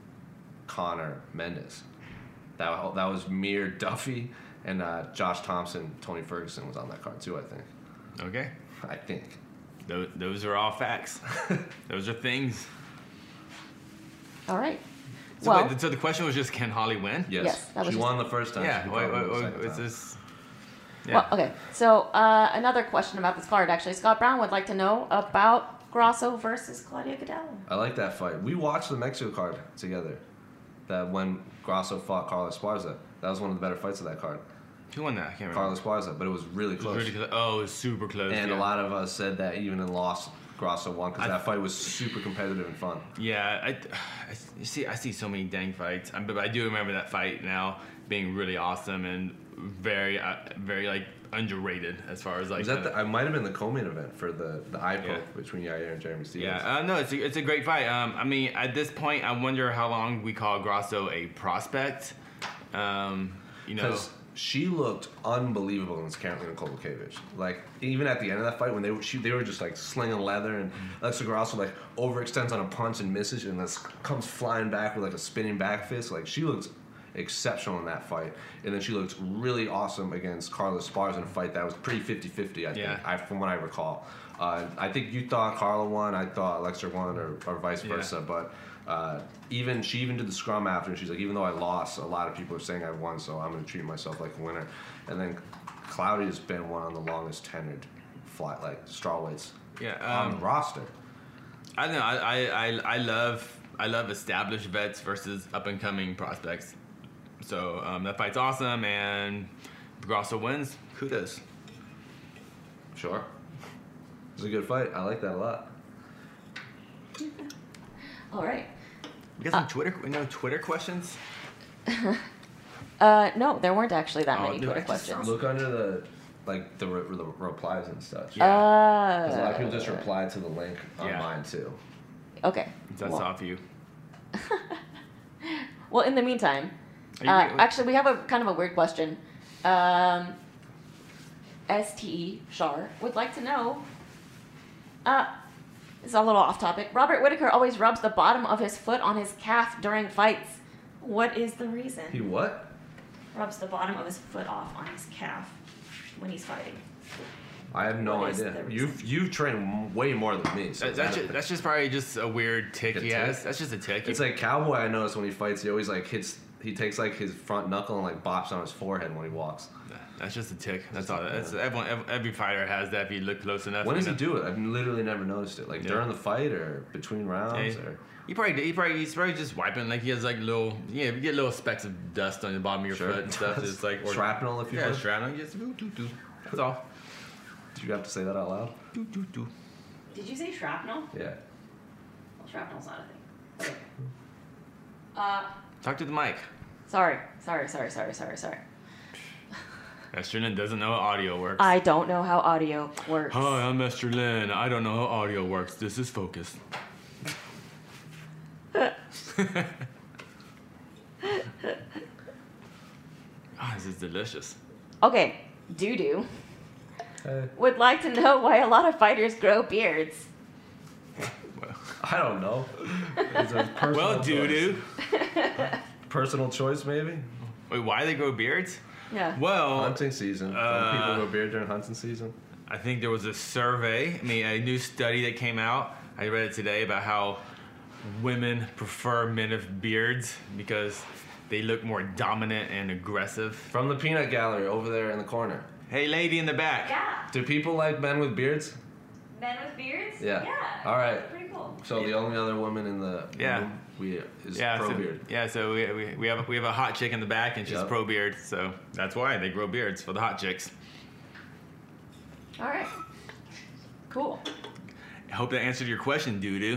Conor Mendes. That was Mir Duffy and Josh Thompson, Tony Ferguson was on that card too. I think. Okay. I think. Those are all facts. Those are things. All right. So the question was just, can Holly win? Yes. She won the first time. Yeah. Wait, this? Yeah. Well, okay. So another question about this card, actually. Scott Brown would like to know about Grasso versus Claudia Gadelha. I like that fight. We watched the Mexico card together. That when Grasso fought Carla Esparza. That was one of the better fights of that card. Who won that? I can't remember. Carla Esparza, but it was really close. It was super close. And a lot of us said that even in loss, Grasso won because that fight was super competitive and fun. Yeah, I see so many dang fights, but I do remember that fight now being really awesome and very like underrated as far as like. I might have been the co-main event for the eye poke between Yair and Jeremy Stephens. Yeah, no, it's a great fight. I mean, at this point, I wonder how long we call Grasso a prospect. Because she looked unbelievable against Karolina Kowalkiewicz. Like even at the end of that fight, when they were just like slinging leather, and Alexa Grasso like overextends on a punch and misses, and then comes flying back with like a spinning back fist. Like she looked exceptional in that fight, and then she looked really awesome against Carla Esparza in a fight that was pretty 50-50. I think, from what I recall. I think you thought Carla won, I thought Alexa won, or vice versa, but. She even did the scrum after, and she's like, even though I lost, a lot of people are saying I won, so I'm going to treat myself like a winner. And then Claudia's been one of the longest tenured strawweights on the roster. I don't know. I love established vets versus up and coming prospects. So that fight's awesome, and if Grasso wins, kudos. Sure, it's a good fight. I like that a lot. All right. We got some Twitter questions? No, there weren't actually that many Twitter questions. Look under the replies and stuff. Yeah. Because a lot of people just replied to the link on mine too. Okay. That's off you. Well, in the meantime, actually, we have a kind of a weird question. STE Shar would like to know It's a little off topic. Robert Whittaker always rubs the bottom of his foot on his calf during fights. What is the reason? He what? Rubs the bottom of his foot off on his calf when he's fighting. I have no What is idea. the You've trained way more than me. So That's just probably just a weird tick A he tick? has. That's just a tick. It's like Cowboy. I notice when he fights, he always like hits. He takes like his front knuckle and like bops on his forehead when he walks. That's just a tick. That's all. That's every fighter has that if you look close enough. When does you he know. do it? I've literally never noticed it. Like during the fight or between rounds Yeah, or. he's probably just wiping. Like he has like little, you get little specks of dust on the bottom of your foot and stuff. Just like shrapnel, if you will. shrapnel. Just do. That's all. Did you have to say that out loud? Do. Did you say shrapnel? Yeah. Well, shrapnel's not a thing. Talk to the mic. Sorry. Esther Lynn doesn't know how audio works. I don't know how audio works. Hi, I'm Esther Lynn. I don't know how audio works. This is Focus. This is delicious. Okay, Doo-Doo would like to know why a lot of fighters grow beards. I don't know. It's a personal Well, choice. doo-doo. Personal choice, maybe. Wait, why they grow beards? Yeah. Well, Hunting season. Some people grow beard during hunting season. I think there was a survey, a new study that came out. I read it today about how women prefer men with beards because they look more dominant and aggressive. From the peanut gallery over there in the corner. Hey, lady in the back. Yeah. Do people like men with beards? Men with beards? Yeah. Yeah. All right. Pretty cool. So the only other woman in the room is pro beard. So we have a hot chick in the back and she's Yep. pro beard. So that's why they grow beards for the hot chicks. All right. Cool. I hope that answered your question, doo-doo.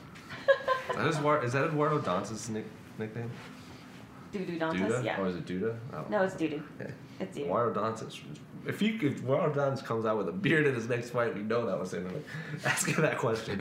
Is that Eduardo Dantas' nickname? Doo-Doo Dantas? Duda? Yeah. Or is it Duda? I don't No, know. it's Doo-Doo. Okay. It's Doo-Doo. Eduardo Dantas. If Eduardo Dantas comes out with a beard in his next fight, we know that was him. Ask him that question.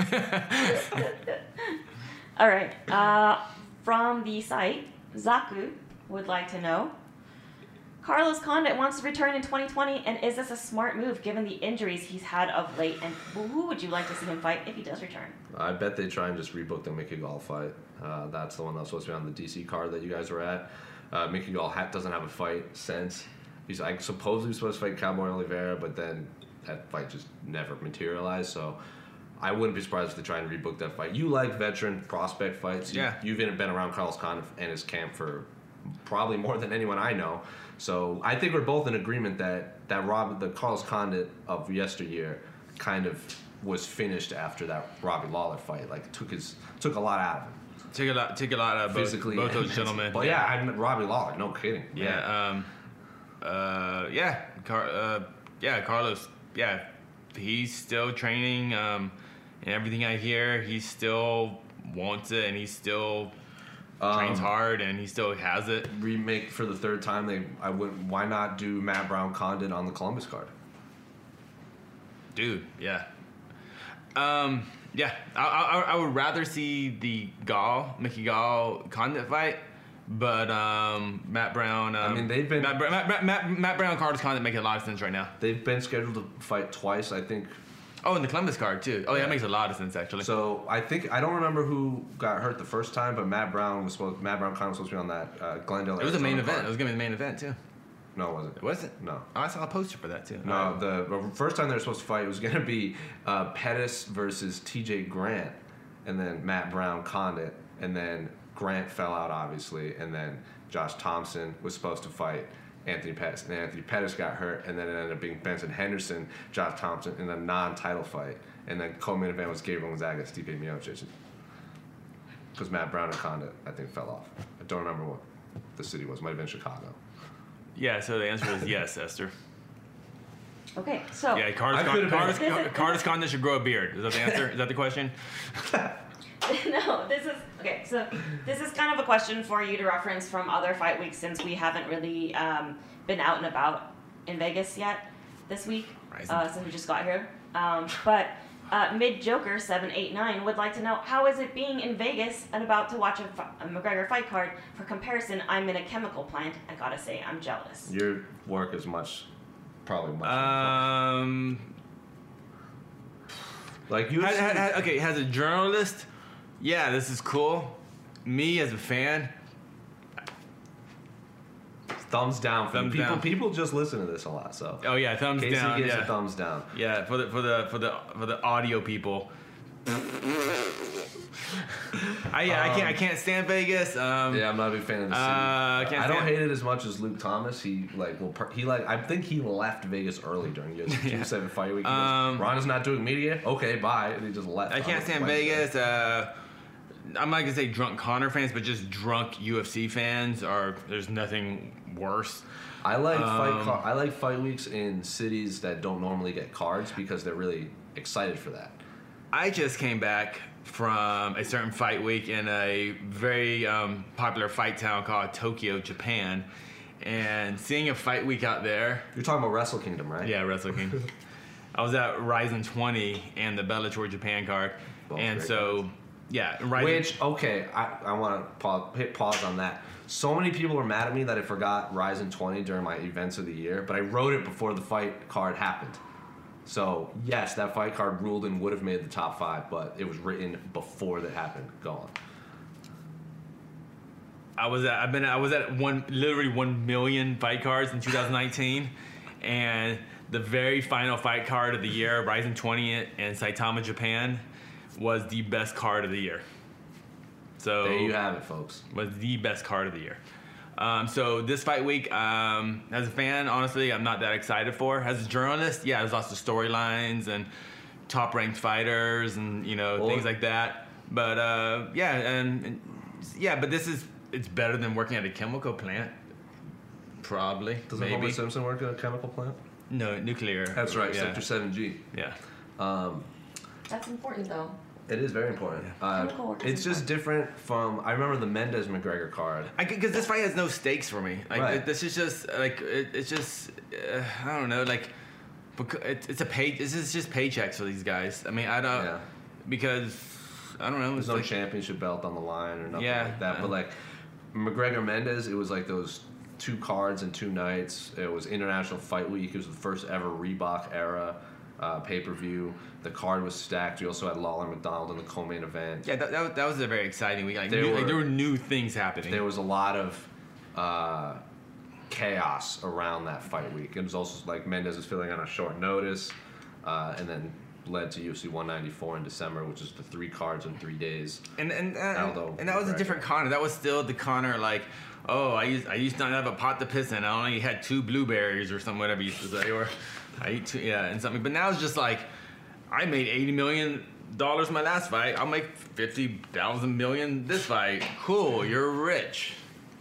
All right. From the site, Zaku would like to know, Carlos Condit wants to return in 2020, and is this a smart move given the injuries he's had of late? And who would you like to see him fight if he does return? I bet they try and just rebook the Mickey Gall fight. That's the one that was supposed to be on the DC card that you guys were at. Mickey Gall doesn't have a fight since. He's supposedly supposed to fight Cowboy Oliveira, but then that fight just never materialized. So I wouldn't be surprised if they try and rebook that fight. You like veteran prospect fights. You've been around Carlos Condit and his camp for probably more than anyone I know. So I think we're both in agreement that the Carlos Condit of yesteryear kind of was finished after that Robbie Lawler fight. Like took a lot out of him. Took a lot out of Physically, both those gentlemen. But yeah, I met Robbie Lawler. No kidding. Yeah. Carlos. Yeah, he's still training. And everything I hear, he still wants it, and he still trains hard, and he still has it. Remake for the third time. Why not do Matt Brown Condit on the Columbus card? Dude, yeah. I would rather see the Mickey Gall Condit fight, but Matt Brown. they've been Matt Brown Carlos Condit make a lot of sense right now. They've been scheduled to fight twice, I think. Oh, and the Columbus card too. Oh yeah, that makes a lot of sense actually. So I don't remember who got hurt the first time, but Matt Brown Condit was supposed to be on that Glendale. It was a main Arizona event. card. It was gonna be the main event too. No, it wasn't. Was it? No. Oh, I saw a poster for that too. No, the first time they were supposed to fight, it was going to be Pettis versus TJ Grant, and then Matt Brown Condit, and then Grant fell out, obviously, and then Josh Thompson was supposed to fight Anthony Pettis, and Anthony Pettis got hurt, and then it ended up being Benson Henderson, Josh Thompson in a non-title fight, and then co-main event was Gabriel Gonzaga, Stipe Miocic, because Matt Brown and Condit, I think, fell off. I don't remember what the city was. Might have been Chicago. Yeah, so the answer is yes, Esther. Okay, so Yeah, Carlos Condit should grow a beard. Is that the answer? Is that the question? no, this is okay. So this is kind of a question for you to reference from other fight weeks, since we haven't really been out and about in Vegas yet this week, since we just got here. But Mid Joker 789 would like to know, how is it being in Vegas and about to watch a McGregor fight card? For comparison, I'm in a chemical plant. I gotta say, I'm jealous. Your work is probably much. Like you. Okay, as a journalist, yeah, this is cool. Me as a fan, thumbs down for thumbs people. Down. People just listen to this a lot, so. Oh yeah, thumbs Casey down. gives Yeah, a thumbs down. yeah. For the audio people. I can't stand Vegas. Yeah, I'm not a big fan of the city. I don't stand- hate it as much as Luke Thomas. I think he left Vegas early during UFC 207 fight week. He goes, Ronda's not doing media. Okay, bye. And he just left. I can't stand Vegas. I'm not gonna say drunk Conor fans, but just drunk UFC fans there's nothing worse. I like fight weeks in cities that don't normally get cards because they're really excited for that. I just came back from a certain fight week in a very popular fight town called Tokyo, Japan, and seeing a fight week out there. You're talking about Wrestle Kingdom, right? Yeah, Wrestle Kingdom. I was at Ryzen 20 and the Bellator Japan card, and so cards. yeah, Ryzen. Which I want to hit pause on that. So many people were mad at me that I forgot Ryzen 20 during my events of the year, but I wrote it before the fight card happened. So, yes, that fight card ruled and would have made the top 5, but it was written before that happened. Go on. I was at literally 1 million fight cards in 2019, and the very final fight card of the year, Ryzen 20 and Saitama Japan, was the best card of the year. So there you have it, folks. Was the best card of the year. So this fight week, as a fan, honestly, I'm not that excited for. As a journalist, yeah, there's lots of storylines and top-ranked fighters and things like that. But but it's better than working at a chemical plant. Probably. Doesn't Homer Simpson work at a chemical plant? No, nuclear. That's right, yeah. Sector 7G. Yeah. That's important, though. It is very important. It's just different from. I remember the Mendes McGregor card. Because this fight has no stakes for me. Like right. This is just like it's just I don't know. Like it's a pay. This is just paychecks for these guys. I mean I don't because I don't know. There's no championship belt on the line or nothing like that. Yeah. But like McGregor Mendes, it was like those 2 cards in 2 nights. It was International Fight Week. It was the first ever Reebok era. Pay-per-view. The card was stacked. We also had Lawler McDonald in the co-main event. Yeah, that was a very exciting week. Like, there were new things happening. There was a lot of chaos around that fight week. It was also like Mendes was filling on a short notice, and then led to UFC 194 in December, which is the 3 cards in 3 days. And that was a different Conor. That was still the Conor like, oh, I used not have a pot to piss in. I only had 2 blueberries or something, whatever you used to say, or I eat 2, and something. But now it's just like, I made $80 million my last fight. I'll make 50,000 million this fight. Cool, you're rich.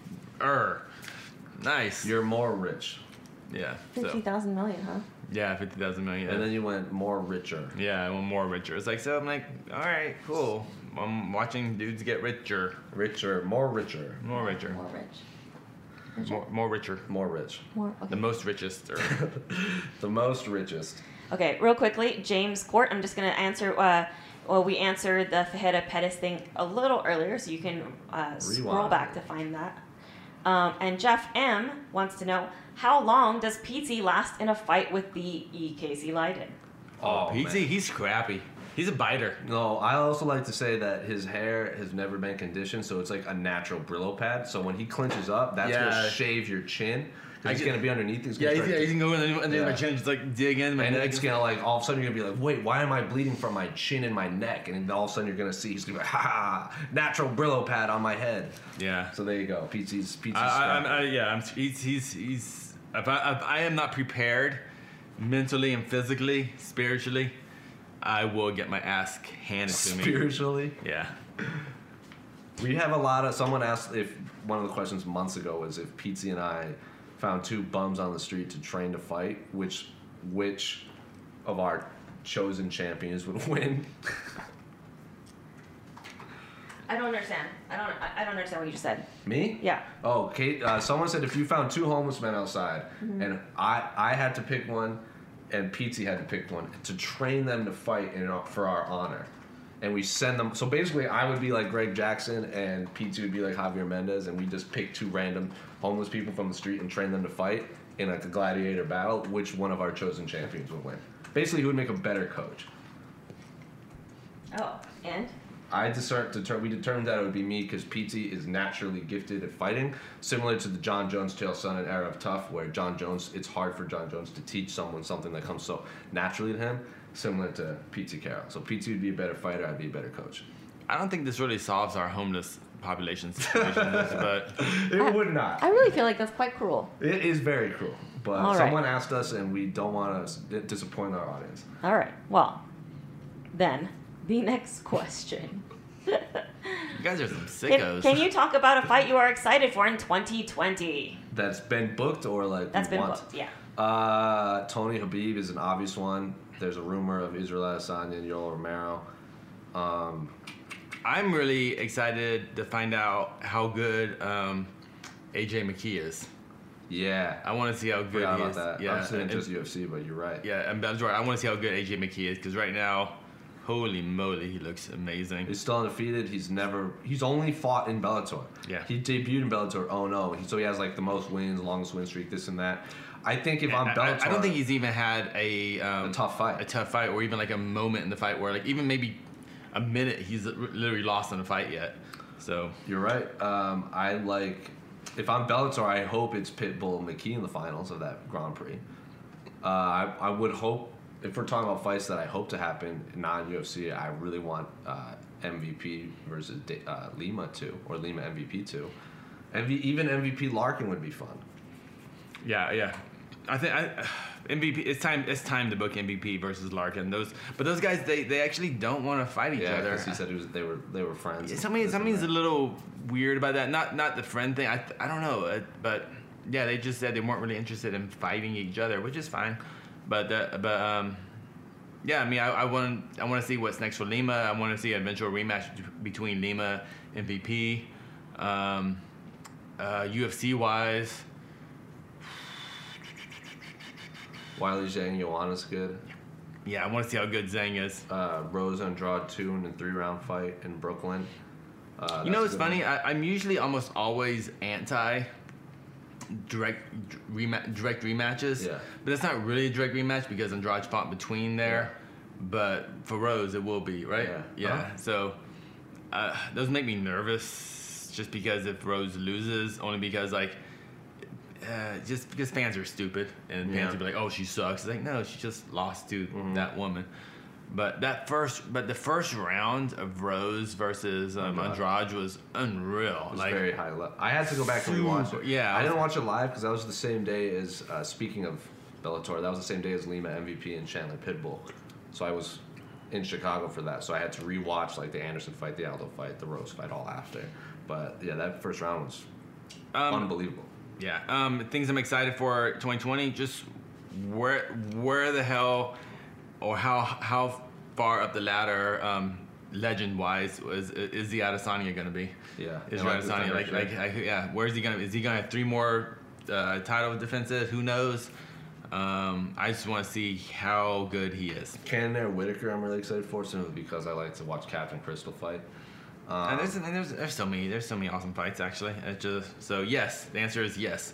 Nice. You're more rich. Yeah. 50,000 million, huh? Yeah, 50,000 million. And then you went more richer. Yeah, I went more richer. It's like, so I'm like, all right, cool. I'm watching dudes get richer. Richer, more richer. More richer. More rich. More richer. More rich. More, okay. The most richest. The most richest. Okay, real quickly, James Court, I'm just going to answer, we answered the Fajeda Pettis thing a little earlier, so you can scroll back to find that. And Jeff M. wants to know, how long does Pizzi last in a fight with the Casey Leydon? Oh, Pizzi, he's scrappy. He's a biter. No, I also like to say that his hair has never been conditioned, so it's like a natural Brillo pad. So when he clinches up, that's going to shave your chin. Because he's going to be underneath. He's going to go underneath my chin, just like dig in. And it's going to like, all of a sudden you're going to be like, wait, why am I bleeding from my chin and my neck? And then all of a sudden you're going to see, he's going to be like, ha, natural Brillo pad on my head. Yeah. So there you go. Pizzi's If I am not prepared mentally and physically, spiritually, I will get my ass handed to me. Spiritually? Yeah. We have a lot of... Someone asked if... One of the questions months ago was if Pizzi and I found 2 bums on the street to train to fight, which of our chosen champions would win? I don't understand. I don't understand what you just said. Me? Yeah. Oh, Kate. Someone said if you found 2 homeless men outside, and I had to pick one, and Pizzi had to pick one to train them to fight for our honor, and we send them. So basically, I would be like Greg Jackson, and Pizzi would be like Javier Mendez, and we just pick 2 random homeless people from the street and train them to fight in like a gladiator battle. Which one of our chosen champions would win? Basically, who would make a better coach? Oh, and? We determined that it would be me because PT is naturally gifted at fighting, similar to the John Jones, Chael Sonnen era of Tough, where it's hard for John Jones to teach someone something that comes so naturally to him, similar to PT Carroll. So PT would be a better fighter, I'd be a better coach. I don't think this really solves our homeless population situation, but It would not. I really feel like that's quite cruel. It is very cruel, but All right. someone asked us and we don't want to disappoint our audience. All right. Well, then the next question. you guys are some sickos. Can you talk about a fight you are excited for in 2020? That's been booked or like That's we been want? booked. Yeah. Tony Habib is an obvious one. There's a rumor of Israel Adesanya and Yoel Romero. I'm really excited to find out how good AJ McKee is. Yeah. I want to see how good Forgot he about is. that. Yeah, I'm saying and- just UFC, but you're right. yeah, and that's right. I want to see how good AJ McKee is because right now, holy moly, he looks amazing. He's still undefeated. He's only fought in Bellator. Yeah. He debuted in Bellator 0-0. So he has like the most wins, longest win streak, this and that. I think if I'm Bellator, I don't think he's even had a tough fight. a tough fight, or even like a moment in the fight where like even maybe a minute he's literally lost in a fight yet. So You're right. If I'm Bellator, I hope it's Pitbull and McKee in the finals of that Grand Prix. I would hope, if we're talking about fights that I hope to happen non-UFC, I really want MVP versus Lima 2, or Lima MVP 2. Even MVP Larkin would be fun. yeah. I think MVP. It's time to book MVP versus Larkin. Those guys they actually don't want to fight each Yeah, other. because he said they were friends. Something's a little weird about that. Not the friend thing. I don't know. But yeah, they just said they weren't really interested in fighting each other, which is fine. But yeah, I mean, I want to see what's next for Lima. I want to see an eventual rematch between Lima and MVP. UFC wise. Wiley Zhang Joanna's good. Yeah, I want to see how good Zhang is. Rose Andrade 2 in a 3-round fight in Brooklyn. You know what's funny? I'm usually almost always anti direct rematches. Yeah. But it's not really a direct rematch because Andrade fought between there. But for Rose, it will be, right? Yeah. Uh-huh. So those make me nervous just because if Rose loses, only because like just because fans are stupid and fans will be like, oh, she sucks. It's like, no, she just lost to that woman. But the first round of Rose versus Andrade was unreal. It was like very high level. I had to go back and rewatch it. Yeah, I didn't watch it live because that was the same day as, speaking of Bellator, that was the same day as Lima MVP and Chandler Pitbull. So I was in Chicago for that. So I had to rewatch like the Anderson fight, the Aldo fight, the Rose fight all after. But yeah, that first round was unbelievable. Yeah. Things I'm excited for 2020. Just where the hell or how far up the ladder, legend-wise, is the Adesanya going to be? Yeah. Is And, Adesanya where's he going to? Is he going to have 3 more title defenses? Who knows? I just want to see how good he is. Cannonier Whitaker, I'm really excited for, simply because I like to watch Captain Crystal fight. And there's so many awesome fights actually. So yes, the answer is yes.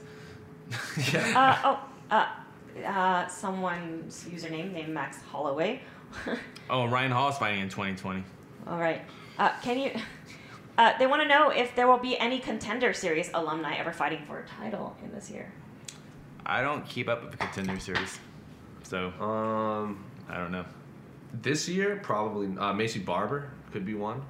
Someone's username named Max Holloway. Oh, Ryan Hall's fighting in 2020. All right. Can you? They want to know if there will be any Contender Series alumni ever fighting for a title in this year. I don't keep up with the Contender Series, so I don't know. This year, probably Macy Barber could be one.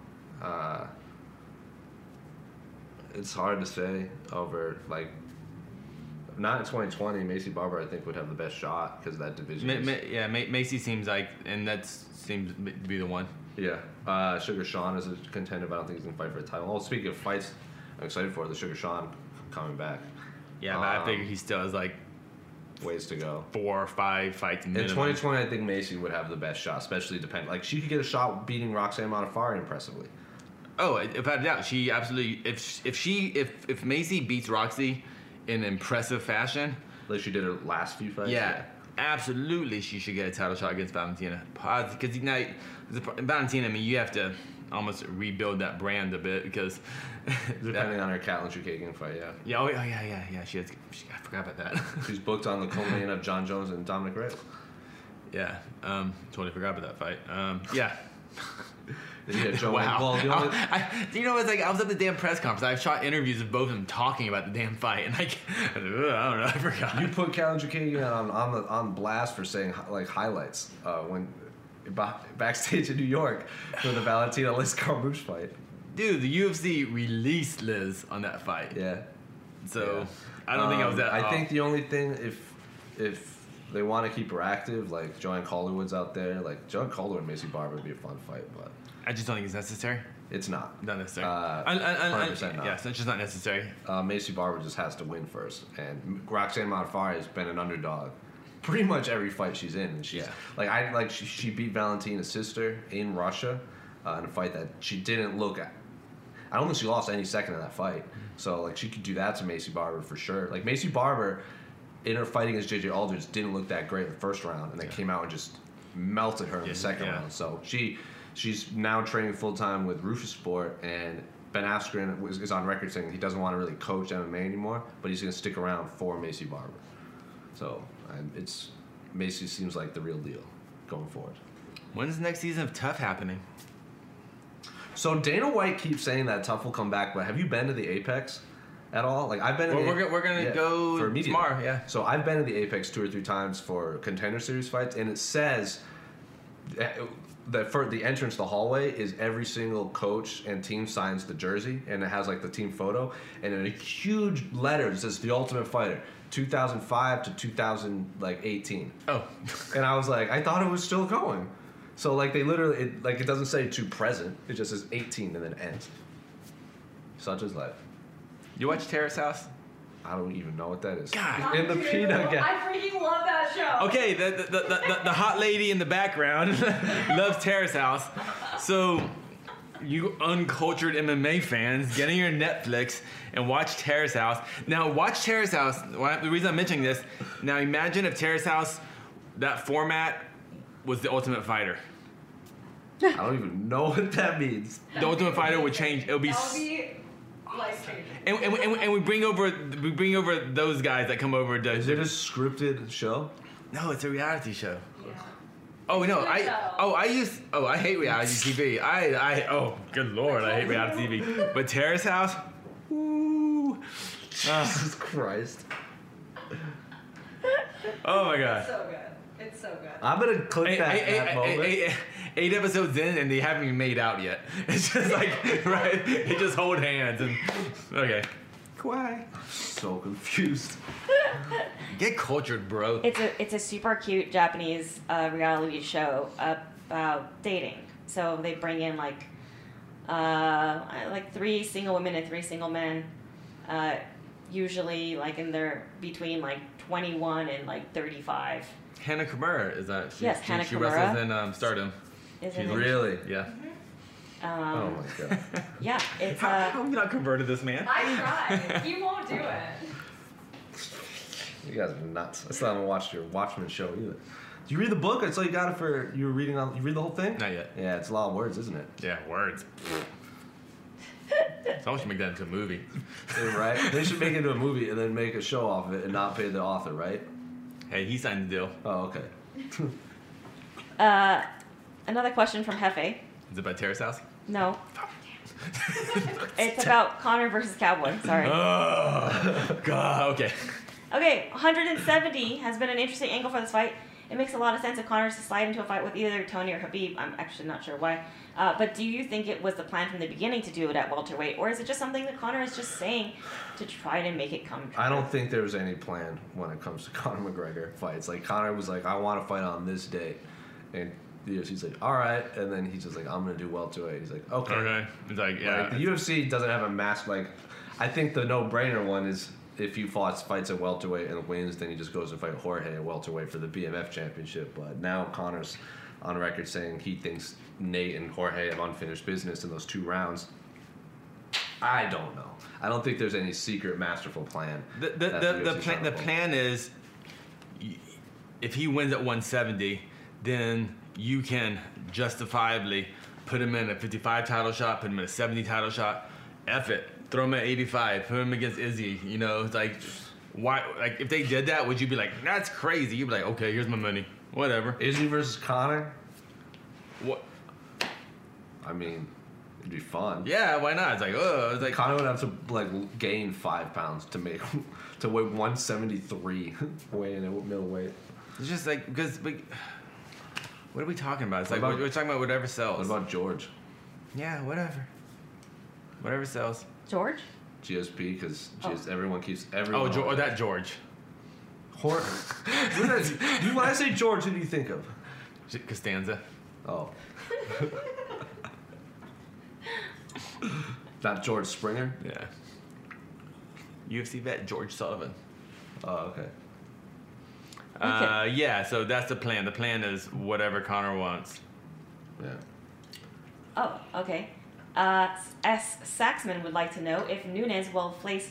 It's hard to say over like. Not in 2020. Macy Barber, I think, would have the best shot because that division. Macy seems like, and that seems to be the one. Yeah, Sugar Sean is a contender, but I don't think he's gonna fight for a title. Oh, speaking of fights, I'm excited for the Sugar Sean coming back. Yeah, but I figure he still has like ways to go. 4 or 5 fights minimum. In 2020, I think Macy would have the best shot, especially depending. Like she could get a shot beating Roxanne Modafferi impressively. Oh, without a doubt, she absolutely. If Macy beats Roxy in impressive fashion, like she did her last few fights. Yeah, absolutely, she should get a title shot against Valentina. Because now, Valentina, I mean, you have to almost rebuild that brand a bit because depending on her Katlyn Chookagian fight, yeah. Yeah. She I forgot about that. She's booked on the co-main of John Jones and Dominic Reyes. Yeah, totally forgot about that fight. Yeah. Yeah, Joe. Wow. Well, it's like I was at the damn press conference. I've shot interviews of both of them talking about the damn fight, and like I don't know, I forgot. you put Callum Chukagian on blast for saying like highlights when backstage in New York for the Valentina Liz Carmouche fight. Dude, the UFC released Liz on that fight. Yeah. So I don't think I was that. I think the only thing if they want to keep her active, like Joanne Calderwood's out there, like Joanne Calderwood and Macy Barber would be a fun fight, but I just don't think it's necessary. it's not. Not necessary. 100% not. Yes, it's just not necessary. Macy Barber just has to win first, and Roxanne Modafferi has been an underdog pretty much every fight she's in. And she's she beat Valentina's sister in Russia in a fight that she didn't look at. I don't think she lost any second in that fight. So like she could do that to Macy Barber for sure. Like Macy Barber in her fight against JJ Aldridge didn't look that great in the first round, and then came out and just melted her in the second round. So she's now training full time with Rufus Sport, and Ben Askren is on record saying he doesn't want to really coach MMA anymore, but he's going to stick around for Macy Barber. So Macy seems like the real deal going forward. When's the next season of Tough happening? So Dana White keeps saying that Tough will come back, but have you been to the Apex at all? Like I've been. We're gonna go for tomorrow. Yeah. So I've been to the Apex 2 or 3 times for Contender Series fights, and it says that for the entrance, the hallway is every single coach and team signs the jersey, and it has like the team photo, and in a huge letter it says The Ultimate Fighter, 2005 to 2018. Oh. And I was like, I thought it was still going. So like they literally, it doesn't say to present, it just says 18 and then ends. Such is life. You watch Terrace House? I don't even know what that is. God. In the peanut gallery. I freaking love that show. Okay, the hot lady in the background loves Terrace House. So you uncultured MMA fans, get on your Netflix and watch Terrace House. Now watch Terrace House. The reason I'm mentioning this, now imagine if Terrace House, that format, was The Ultimate Fighter. I don't even know what that means. The Ultimate Fighter would change. It would be life-changing. And we bring over those guys that come over to. Is it a scripted show? No, it's a reality show. Yeah. Oh no, I hate reality TV. Oh good lord, I hate reality TV. But Terrace House, woo. Jesus Christ. Oh my god. It's so good. It's so good. I'm gonna click that moment. 8 episodes in and they haven't even made out yet. It's just like right, they just hold hands and okay. Why? So confused. Get cultured, bro. It's a super cute Japanese reality show about dating. So they bring in like 3 single women and 3 single men, usually like in their between like 21 and like 35. Hannah Kimura is that? Hannah she Kimura. wrestles in Stardom. Isn't it? Really? Yeah. Oh my god. Yeah, it's How have you not converted this man? I tried. He won't do it. You guys are nuts. I still haven't watched your Watchmen show either. Do you read the book? I saw you got it for you were reading on. You read the whole thing? Not yet. Yeah, it's a lot of words, isn't it? Yeah, words. Someone should make that into a movie. Yeah, right? They should make it into a movie and then make a show off of it and not pay the author, right? Hey, he signed the deal. Oh, okay. another question from Hefe. Is it about Terrace House? No. It's about Connor versus Cowboy. Sorry. Oh, God. Okay. Okay, 170 has been an interesting angle for this fight. It makes a lot of sense if Connor's to slide into a fight with either Tony or Khabib. I'm actually not sure why. But do you think it was the plan from the beginning to do it at welterweight, or is it just something that Connor is just saying to try to make it come true? I don't think there was any plan when it comes to Conor McGregor fights. Like, Conor was like, I want to fight on this date. And the UFC's like, all right. And then he's just like, I'm going to do welterweight. He's like, okay. Okay. It's like, yeah. Like, the UFC doesn't have a mass, like, I think the no-brainer one is if he fights at welterweight and wins, then he just goes to fight Jorge at welterweight for the BMF championship. But now Conor's on record saying he thinks Nate and Jorge have unfinished business in those 2 rounds. I don't know. I don't think there's any secret masterful plan. The plan is, if he wins at 170, then you can justifiably put him in a 55 title shot, put him in a 70 title shot. F it. Throw him at 85. Put him against Izzy. You know, it's like, why? Like, if they did that, would you be like, that's crazy? You'd be like, okay, here's my money. Whatever. Izzy versus Conor? What? I mean, it'd be fun. Yeah, why not? It's like, oh, it's like Conor would have to like gain 5 pounds to weigh 173, weighing at middleweight. it's just like because what are we talking about? It's What like about- we're talking about whatever sells. What about George? Yeah, whatever sells. George? GSP, because Oh. everyone keeps Oh, everyone. that George. When I say George, who do you think of? Costanza. Oh. Not George Springer? Yeah. UFC vet George Sullivan. Oh, okay. Yeah, so that's the plan. The plan is whatever Conor wants. Yeah. Oh, okay. S. Saxman would like to know if Nunes will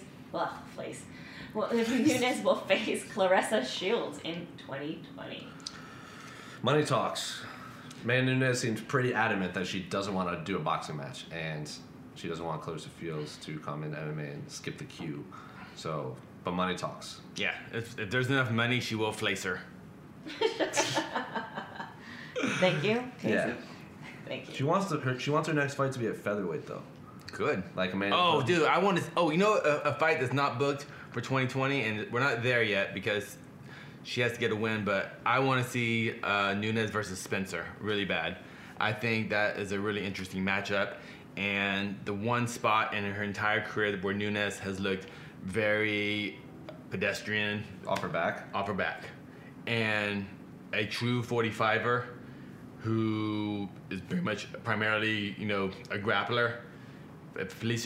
if Nunes will face Claressa Shields in 2020. Money talks. Amanda Nunes seems pretty adamant that she doesn't want to do a boxing match, and she doesn't want Clarissa Shields to come in MMA and skip the queue. So, but money talks. Yeah, if there's enough money, she will flace her. Thank you. Casey. Yeah. Thank you. She wants her next fight to be at featherweight though. Good. Like Amanda. Oh, dude, I want to. Oh, you know, a fight that's not booked for 2020, and we're not there yet because she has to get a win. But I want to see Nunes versus Spencer really bad. I think that is a really interesting matchup, and the one spot in her entire career where Nunes has looked very pedestrian Off her back. and a true 45er who is very much primarily, you know, a grappler. If Felicia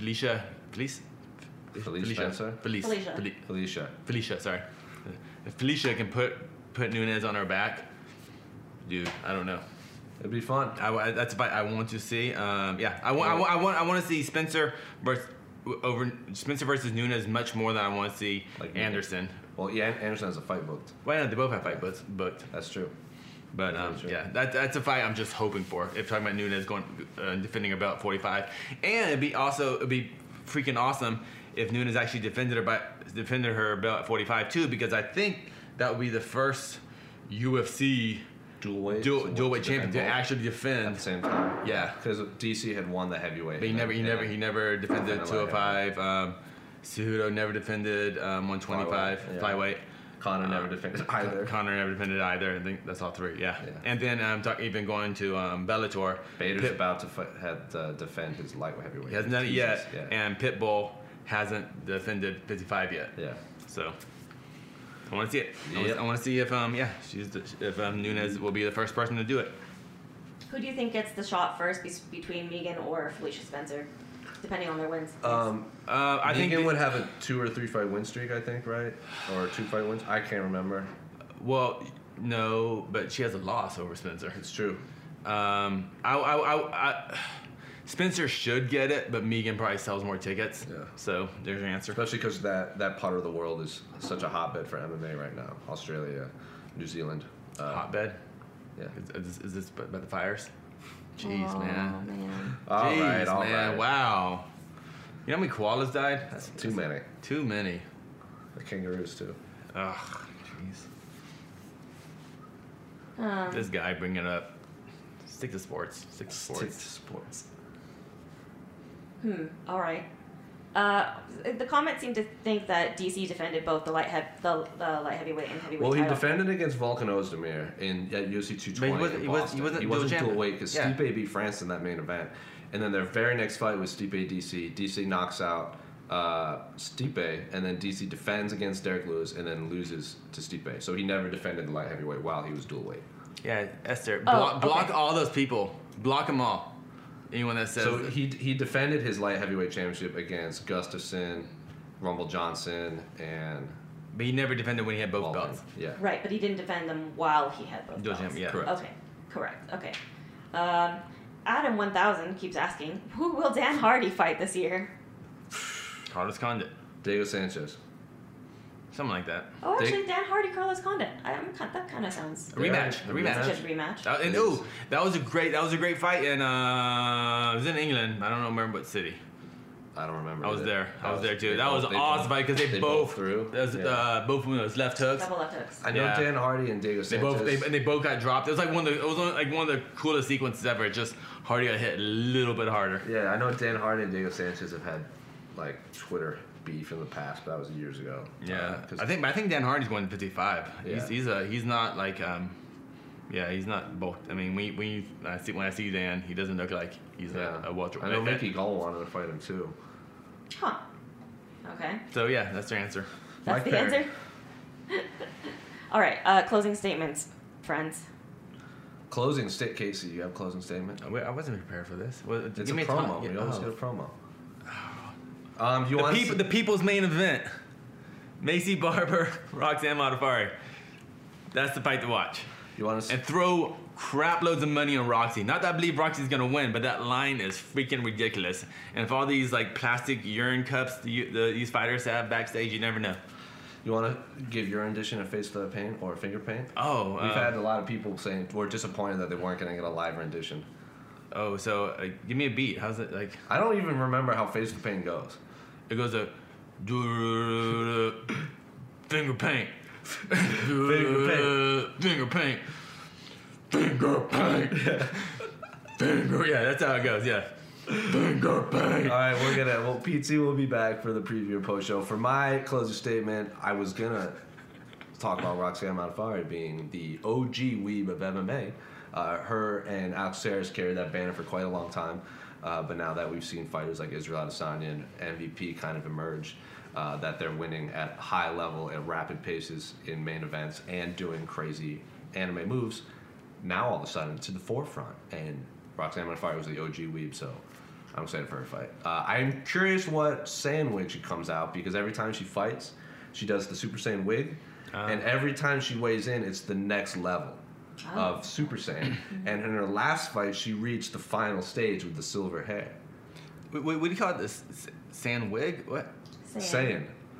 sorry. If Felicia can put Nunes on her back, dude, I don't know. It'd be fun. That's a fight I want to see. I want to see Spencer versus Nunes much more than I want to see Like Anderson. Well, yeah, Anderson has a fight booked. Why not? They both have fight booked. That's true. But That's true. yeah, that's a fight I'm just hoping for. If talking about Nunes going defending her belt at 45, and it'd be freaking awesome if Nunes actually defended her belt at 45 too, because I think that would be the first UFC dual weight champion to actually defend at the same time. Yeah, because DC had won the heavyweight. but he never defended Defended 205. Cejudo never defended 125 Flyweight, yeah. flyweight. Conor never defended either. Connor never defended either. I think that's all three. Yeah. Yeah. And then even going to Bellator. Bader's about to defend his light heavyweight. He hasn't done it yet, Yeah. and Pitbull hasn't defended 55 yet. Yeah. So I want to see it. Yep. I want to see if Nunes will be the first person to do it. Who do you think gets the shot first between Megan or Felicia Spencer, depending on their wins? I think Megan would have a 2 or 3 fight win streak, I think, right? Or 2 fight wins. I can't remember. Well, no, but she has a loss over Spencer. It's true. Spencer should get it, but Megan probably sells more tickets. Yeah. So there's your answer. Especially because that part of the world is such a hotbed for MMA right now. Australia, New Zealand. Hotbed. Yeah. Is this about the fires? Jeez, Oh, man. man. All Jeez, right. man. Wow. You know how many koalas died? That's Too many. Too many. The kangaroos too. Ugh, jeez. This guy bringing it up. Stick to sports. Stick to sports. All right. The comments seem to think that DC defended both the light heavyweight and heavyweight Well, he title. defended against Volkan Ozdemir at UFC 220. He wasn't he dual wasn't champion. dual weight because Yeah. Stipe beat France in that main event. And then their very next fight was Stipe DC. DC knocks out Stipe, and then DC defends against Derek Lewis and then loses to Stipe. So he never defended the light heavyweight while he was dual weight. Yeah, Esther. Oh, Block okay. all those people. Block them all. Anyone that says. So he defended his light heavyweight championship against Gustafson, Rumble Johnson, and But he never defended when he had both Volkan. belts. Yeah. Right, but he didn't defend them while he had both Dual belts. champion, yeah. Correct. Okay, correct. Okay. Adam 1000 keeps asking, who will Dan Hardy fight this year? Carlos Condit. Diego Sanchez. Something like that. Oh, actually, They- Dan Hardy, Carlos Condit. That kind of sounds. A rematch. A Yeah. rematch. Good rematch. That was a great fight, and it was in England. I don't remember what city. I don't remember. I was there. I was there too. They That was both- an awesome fight because they both threw. Both of them was left hooks. Double left hooks. I know Yeah. Dan Hardy and Diego They Sanchez. both they both got dropped. It was like one of the coolest sequences ever. Just Hardy got hit a little bit harder. Yeah, I know Dan Hardy and Diego Sanchez have had like Twitter beef in the past, but that was years ago. Yeah, 'Cause- I think Dan Hardy's going to 55. Yeah. He's not like he's not both. I mean, when I see Dan, he doesn't look like he's a welter. I know Mickey Gall wanted to fight him too. Huh. Okay. So yeah, that's their answer. That's Mike the Perry. answer? All right. Closing statements, friends. Closing state, Casey. You have closing statement. I wasn't prepared for this. It's Give a me promo. time. We always get a promo. You The, want the people's main event. Macy Barber, Roxanne Modafferi. That's the fight to watch. You want to? And throw crap loads of money on Roxy. Not that I believe Roxy's gonna win, but that line is freaking ridiculous. And if all these like plastic urine cups these fighters have backstage, you never know. You want to give your rendition of Face the Pain or Finger Pain? Oh, We've had a lot of people saying we're disappointed that they weren't going to get a live rendition. so give me a beat. How's it like? I don't even remember how Face the Pain goes. It goes a finger paint. Finger paint. Finger paint. Finger. Yeah, that's how it goes. Yeah. Finger paint. All right, PT will be back for the preview and post show. For my closing statement, I was gonna talk about Roxanne Modafferi being the OG weeb of MMA. Her and Alex Sayers carried that banner for quite a long time, but now that we've seen fighters like Israel Adesanya and MVP kind of emerge, that they're winning at high level at rapid paces in main events and doing crazy anime moves, now all of a sudden to the forefront. And Roxanne Modafferi was the OG weeb, so I'm excited for her fight. I'm curious what Saiyan wig she comes out, because every time she fights, she does the Super Saiyan wig, and every time she weighs in, it's the next level of Super Saiyan. And in her last fight, she reached the final stage with the silver hair. What do you call it? This sand wig? What? Saiyan.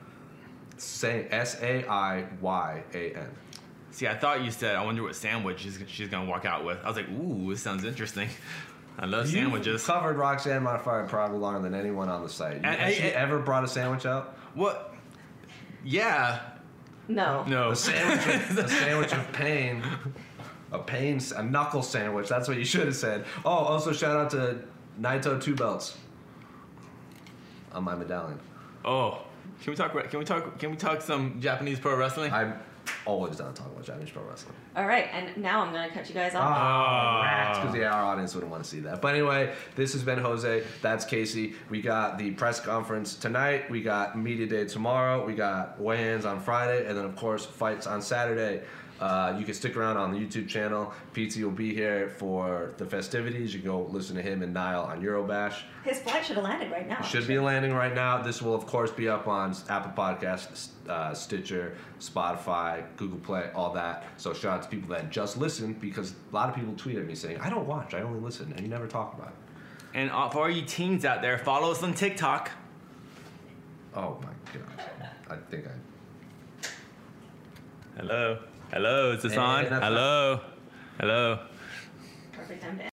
S-A-I-Y-A-N. See, I thought you said, I wonder what sandwich she's going to walk out with. I was like, ooh, this sounds interesting. I love sandwiches. You've covered Roxanne Modafferi probably longer than anyone on the site. Has she ever brought a sandwich out? What? Yeah. No. No. A sandwich of pain. A knuckle sandwich. That's what you should have said. Oh, also shout out to Naito 2 belts on my medallion. Oh, can we talk some Japanese pro wrestling? I'm always down to talk about Japanese pro wrestling. All right, and now I'm gonna cut you guys off. Rats, because our audience wouldn't want to see that. But anyway, this has been Jose. That's Casey. We got the press conference tonight. We got media day tomorrow. We got weigh-ins on Friday, and then of course fights on Saturday. You can stick around on the YouTube channel. PT will be here for the festivities. You can go listen to him and Niall on Eurobash. His flight should have landed right now. Should be landing right now. This will, of course, be up on Apple Podcasts, Stitcher, Spotify, Google Play, all that. So shout out to people that just listen, because a lot of people tweet at me saying, I don't watch, I only listen, and you never talk about it. And for all you teens out there, follow us on TikTok. Oh my God. I think I... Hello, is this on? And that's Hello. Perfect time to end.